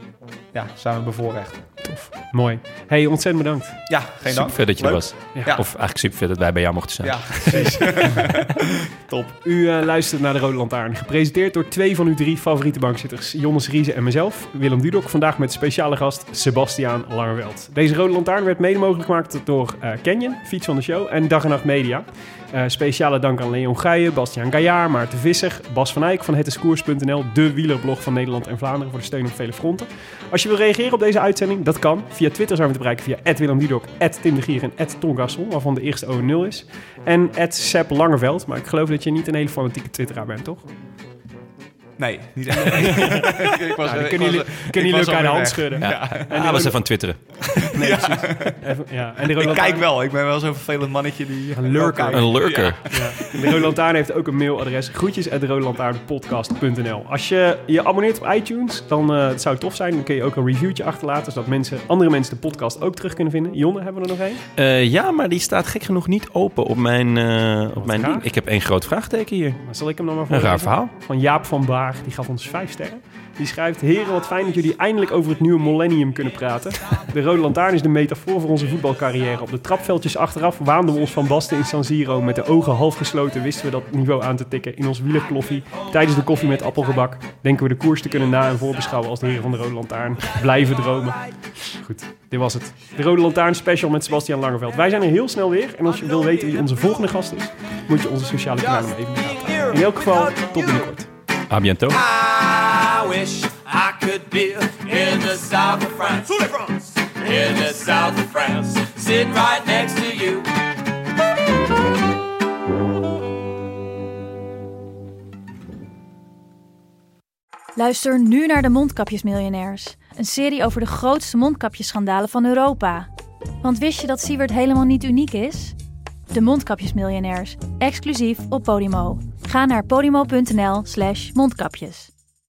ja, zijn we bevoorrecht. Tof. Mooi. Hey, ontzettend bedankt. Ja, geen dank. Super vet dat je er Leuk. was. Ja. Of eigenlijk super vet dat wij bij jou mochten zijn. Ja, precies. Top. U uh, luistert naar de Rode Lantaarn. Gepresenteerd door twee van uw drie favoriete bankzitters. Jonnes Riese en mezelf, Willem Dudok. Vandaag met speciale gast Sebastiaan Langeveld. Deze Rode Lantaarn werd mede mogelijk gemaakt door uh, Canyon, fiets van de show, en Dag en Nacht Media. Uh, speciale dank aan Leon Geijen, Bastiaan Gaillard, Maarten Visser, Bas van Eyck van het is koers punt n l, de wielerblog van Nederland en Vlaanderen, voor de steun op vele fronten. Als je wil reageren op deze uitzending, dat kan. Via Twitter zijn we te bereiken via at Willem Dudok, at Tim de Gier en at Ton Gasson, waarvan de eerste O nul is. En at Sepp Langeveld, maar ik geloof dat je niet een hele fanatieke twitteraar bent, toch? Nee, niet echt. ik was, Nou, ik kunnen jullie, was, kunnen jullie ik was elkaar de alweer hand weg. schudden? Ja. Ja. En Ah, was even van twitteren. Nee, precies. Even, ja. En de Rode Ik Lantaarn- kijk wel. Ik ben wel zo'n vervelend mannetje die... Een lurker. Een lurker. Ja. De Rode Lantaarn heeft ook een mailadres. Groetjes at de rode lantaarn podcast punt n l. Als je je abonneert op iTunes, dan uh, het zou het tof zijn. Dan kun je ook een reviewtje achterlaten, zodat mensen, andere mensen de podcast ook terug kunnen vinden. Jonne, hebben we er nog één? Uh, ja, maar die staat gek genoeg niet open op mijn, uh, op mijn graag. ding. Ik heb één groot vraagteken hier. Maar zal ik hem dan maar Een raar voorlezen? verhaal. Van Jaap van Baar, die gaf ons vijf sterren. Die schrijft: heren, wat fijn dat jullie eindelijk over het nieuwe millennium kunnen praten. De Rode Lantaarn is de metafoor voor onze voetbalcarrière. Op de trapveldjes achteraf waanden we ons van Basten in San Siro. Met de ogen half gesloten wisten we dat niveau aan te tikken in ons wielerkloffie. Tijdens de koffie met appelgebak denken we de koers te kunnen na- en voorbeschouwen als de heren van de Rode Lantaarn. Blijven dromen. Goed, dit was het. De Rode Lantaarn special met Sebastiaan Langeveld. Wij zijn er heel snel weer. En als je wil weten wie onze volgende gast is, moet je onze sociale kanalen even bekijken. In elk geval, tot binnenkort. A bientôt. I wish I could be in the south of France. In the south of France. Sitting right next to you. Luister nu naar de Mondkapjesmiljonairs. Een serie over de grootste mondkapjesschandalen van Europa. Want wist je dat Siewert helemaal niet uniek is? De Mondkapjesmiljonairs. Exclusief op Podimo. Ga naar podimo punt n l slash mondkapjes.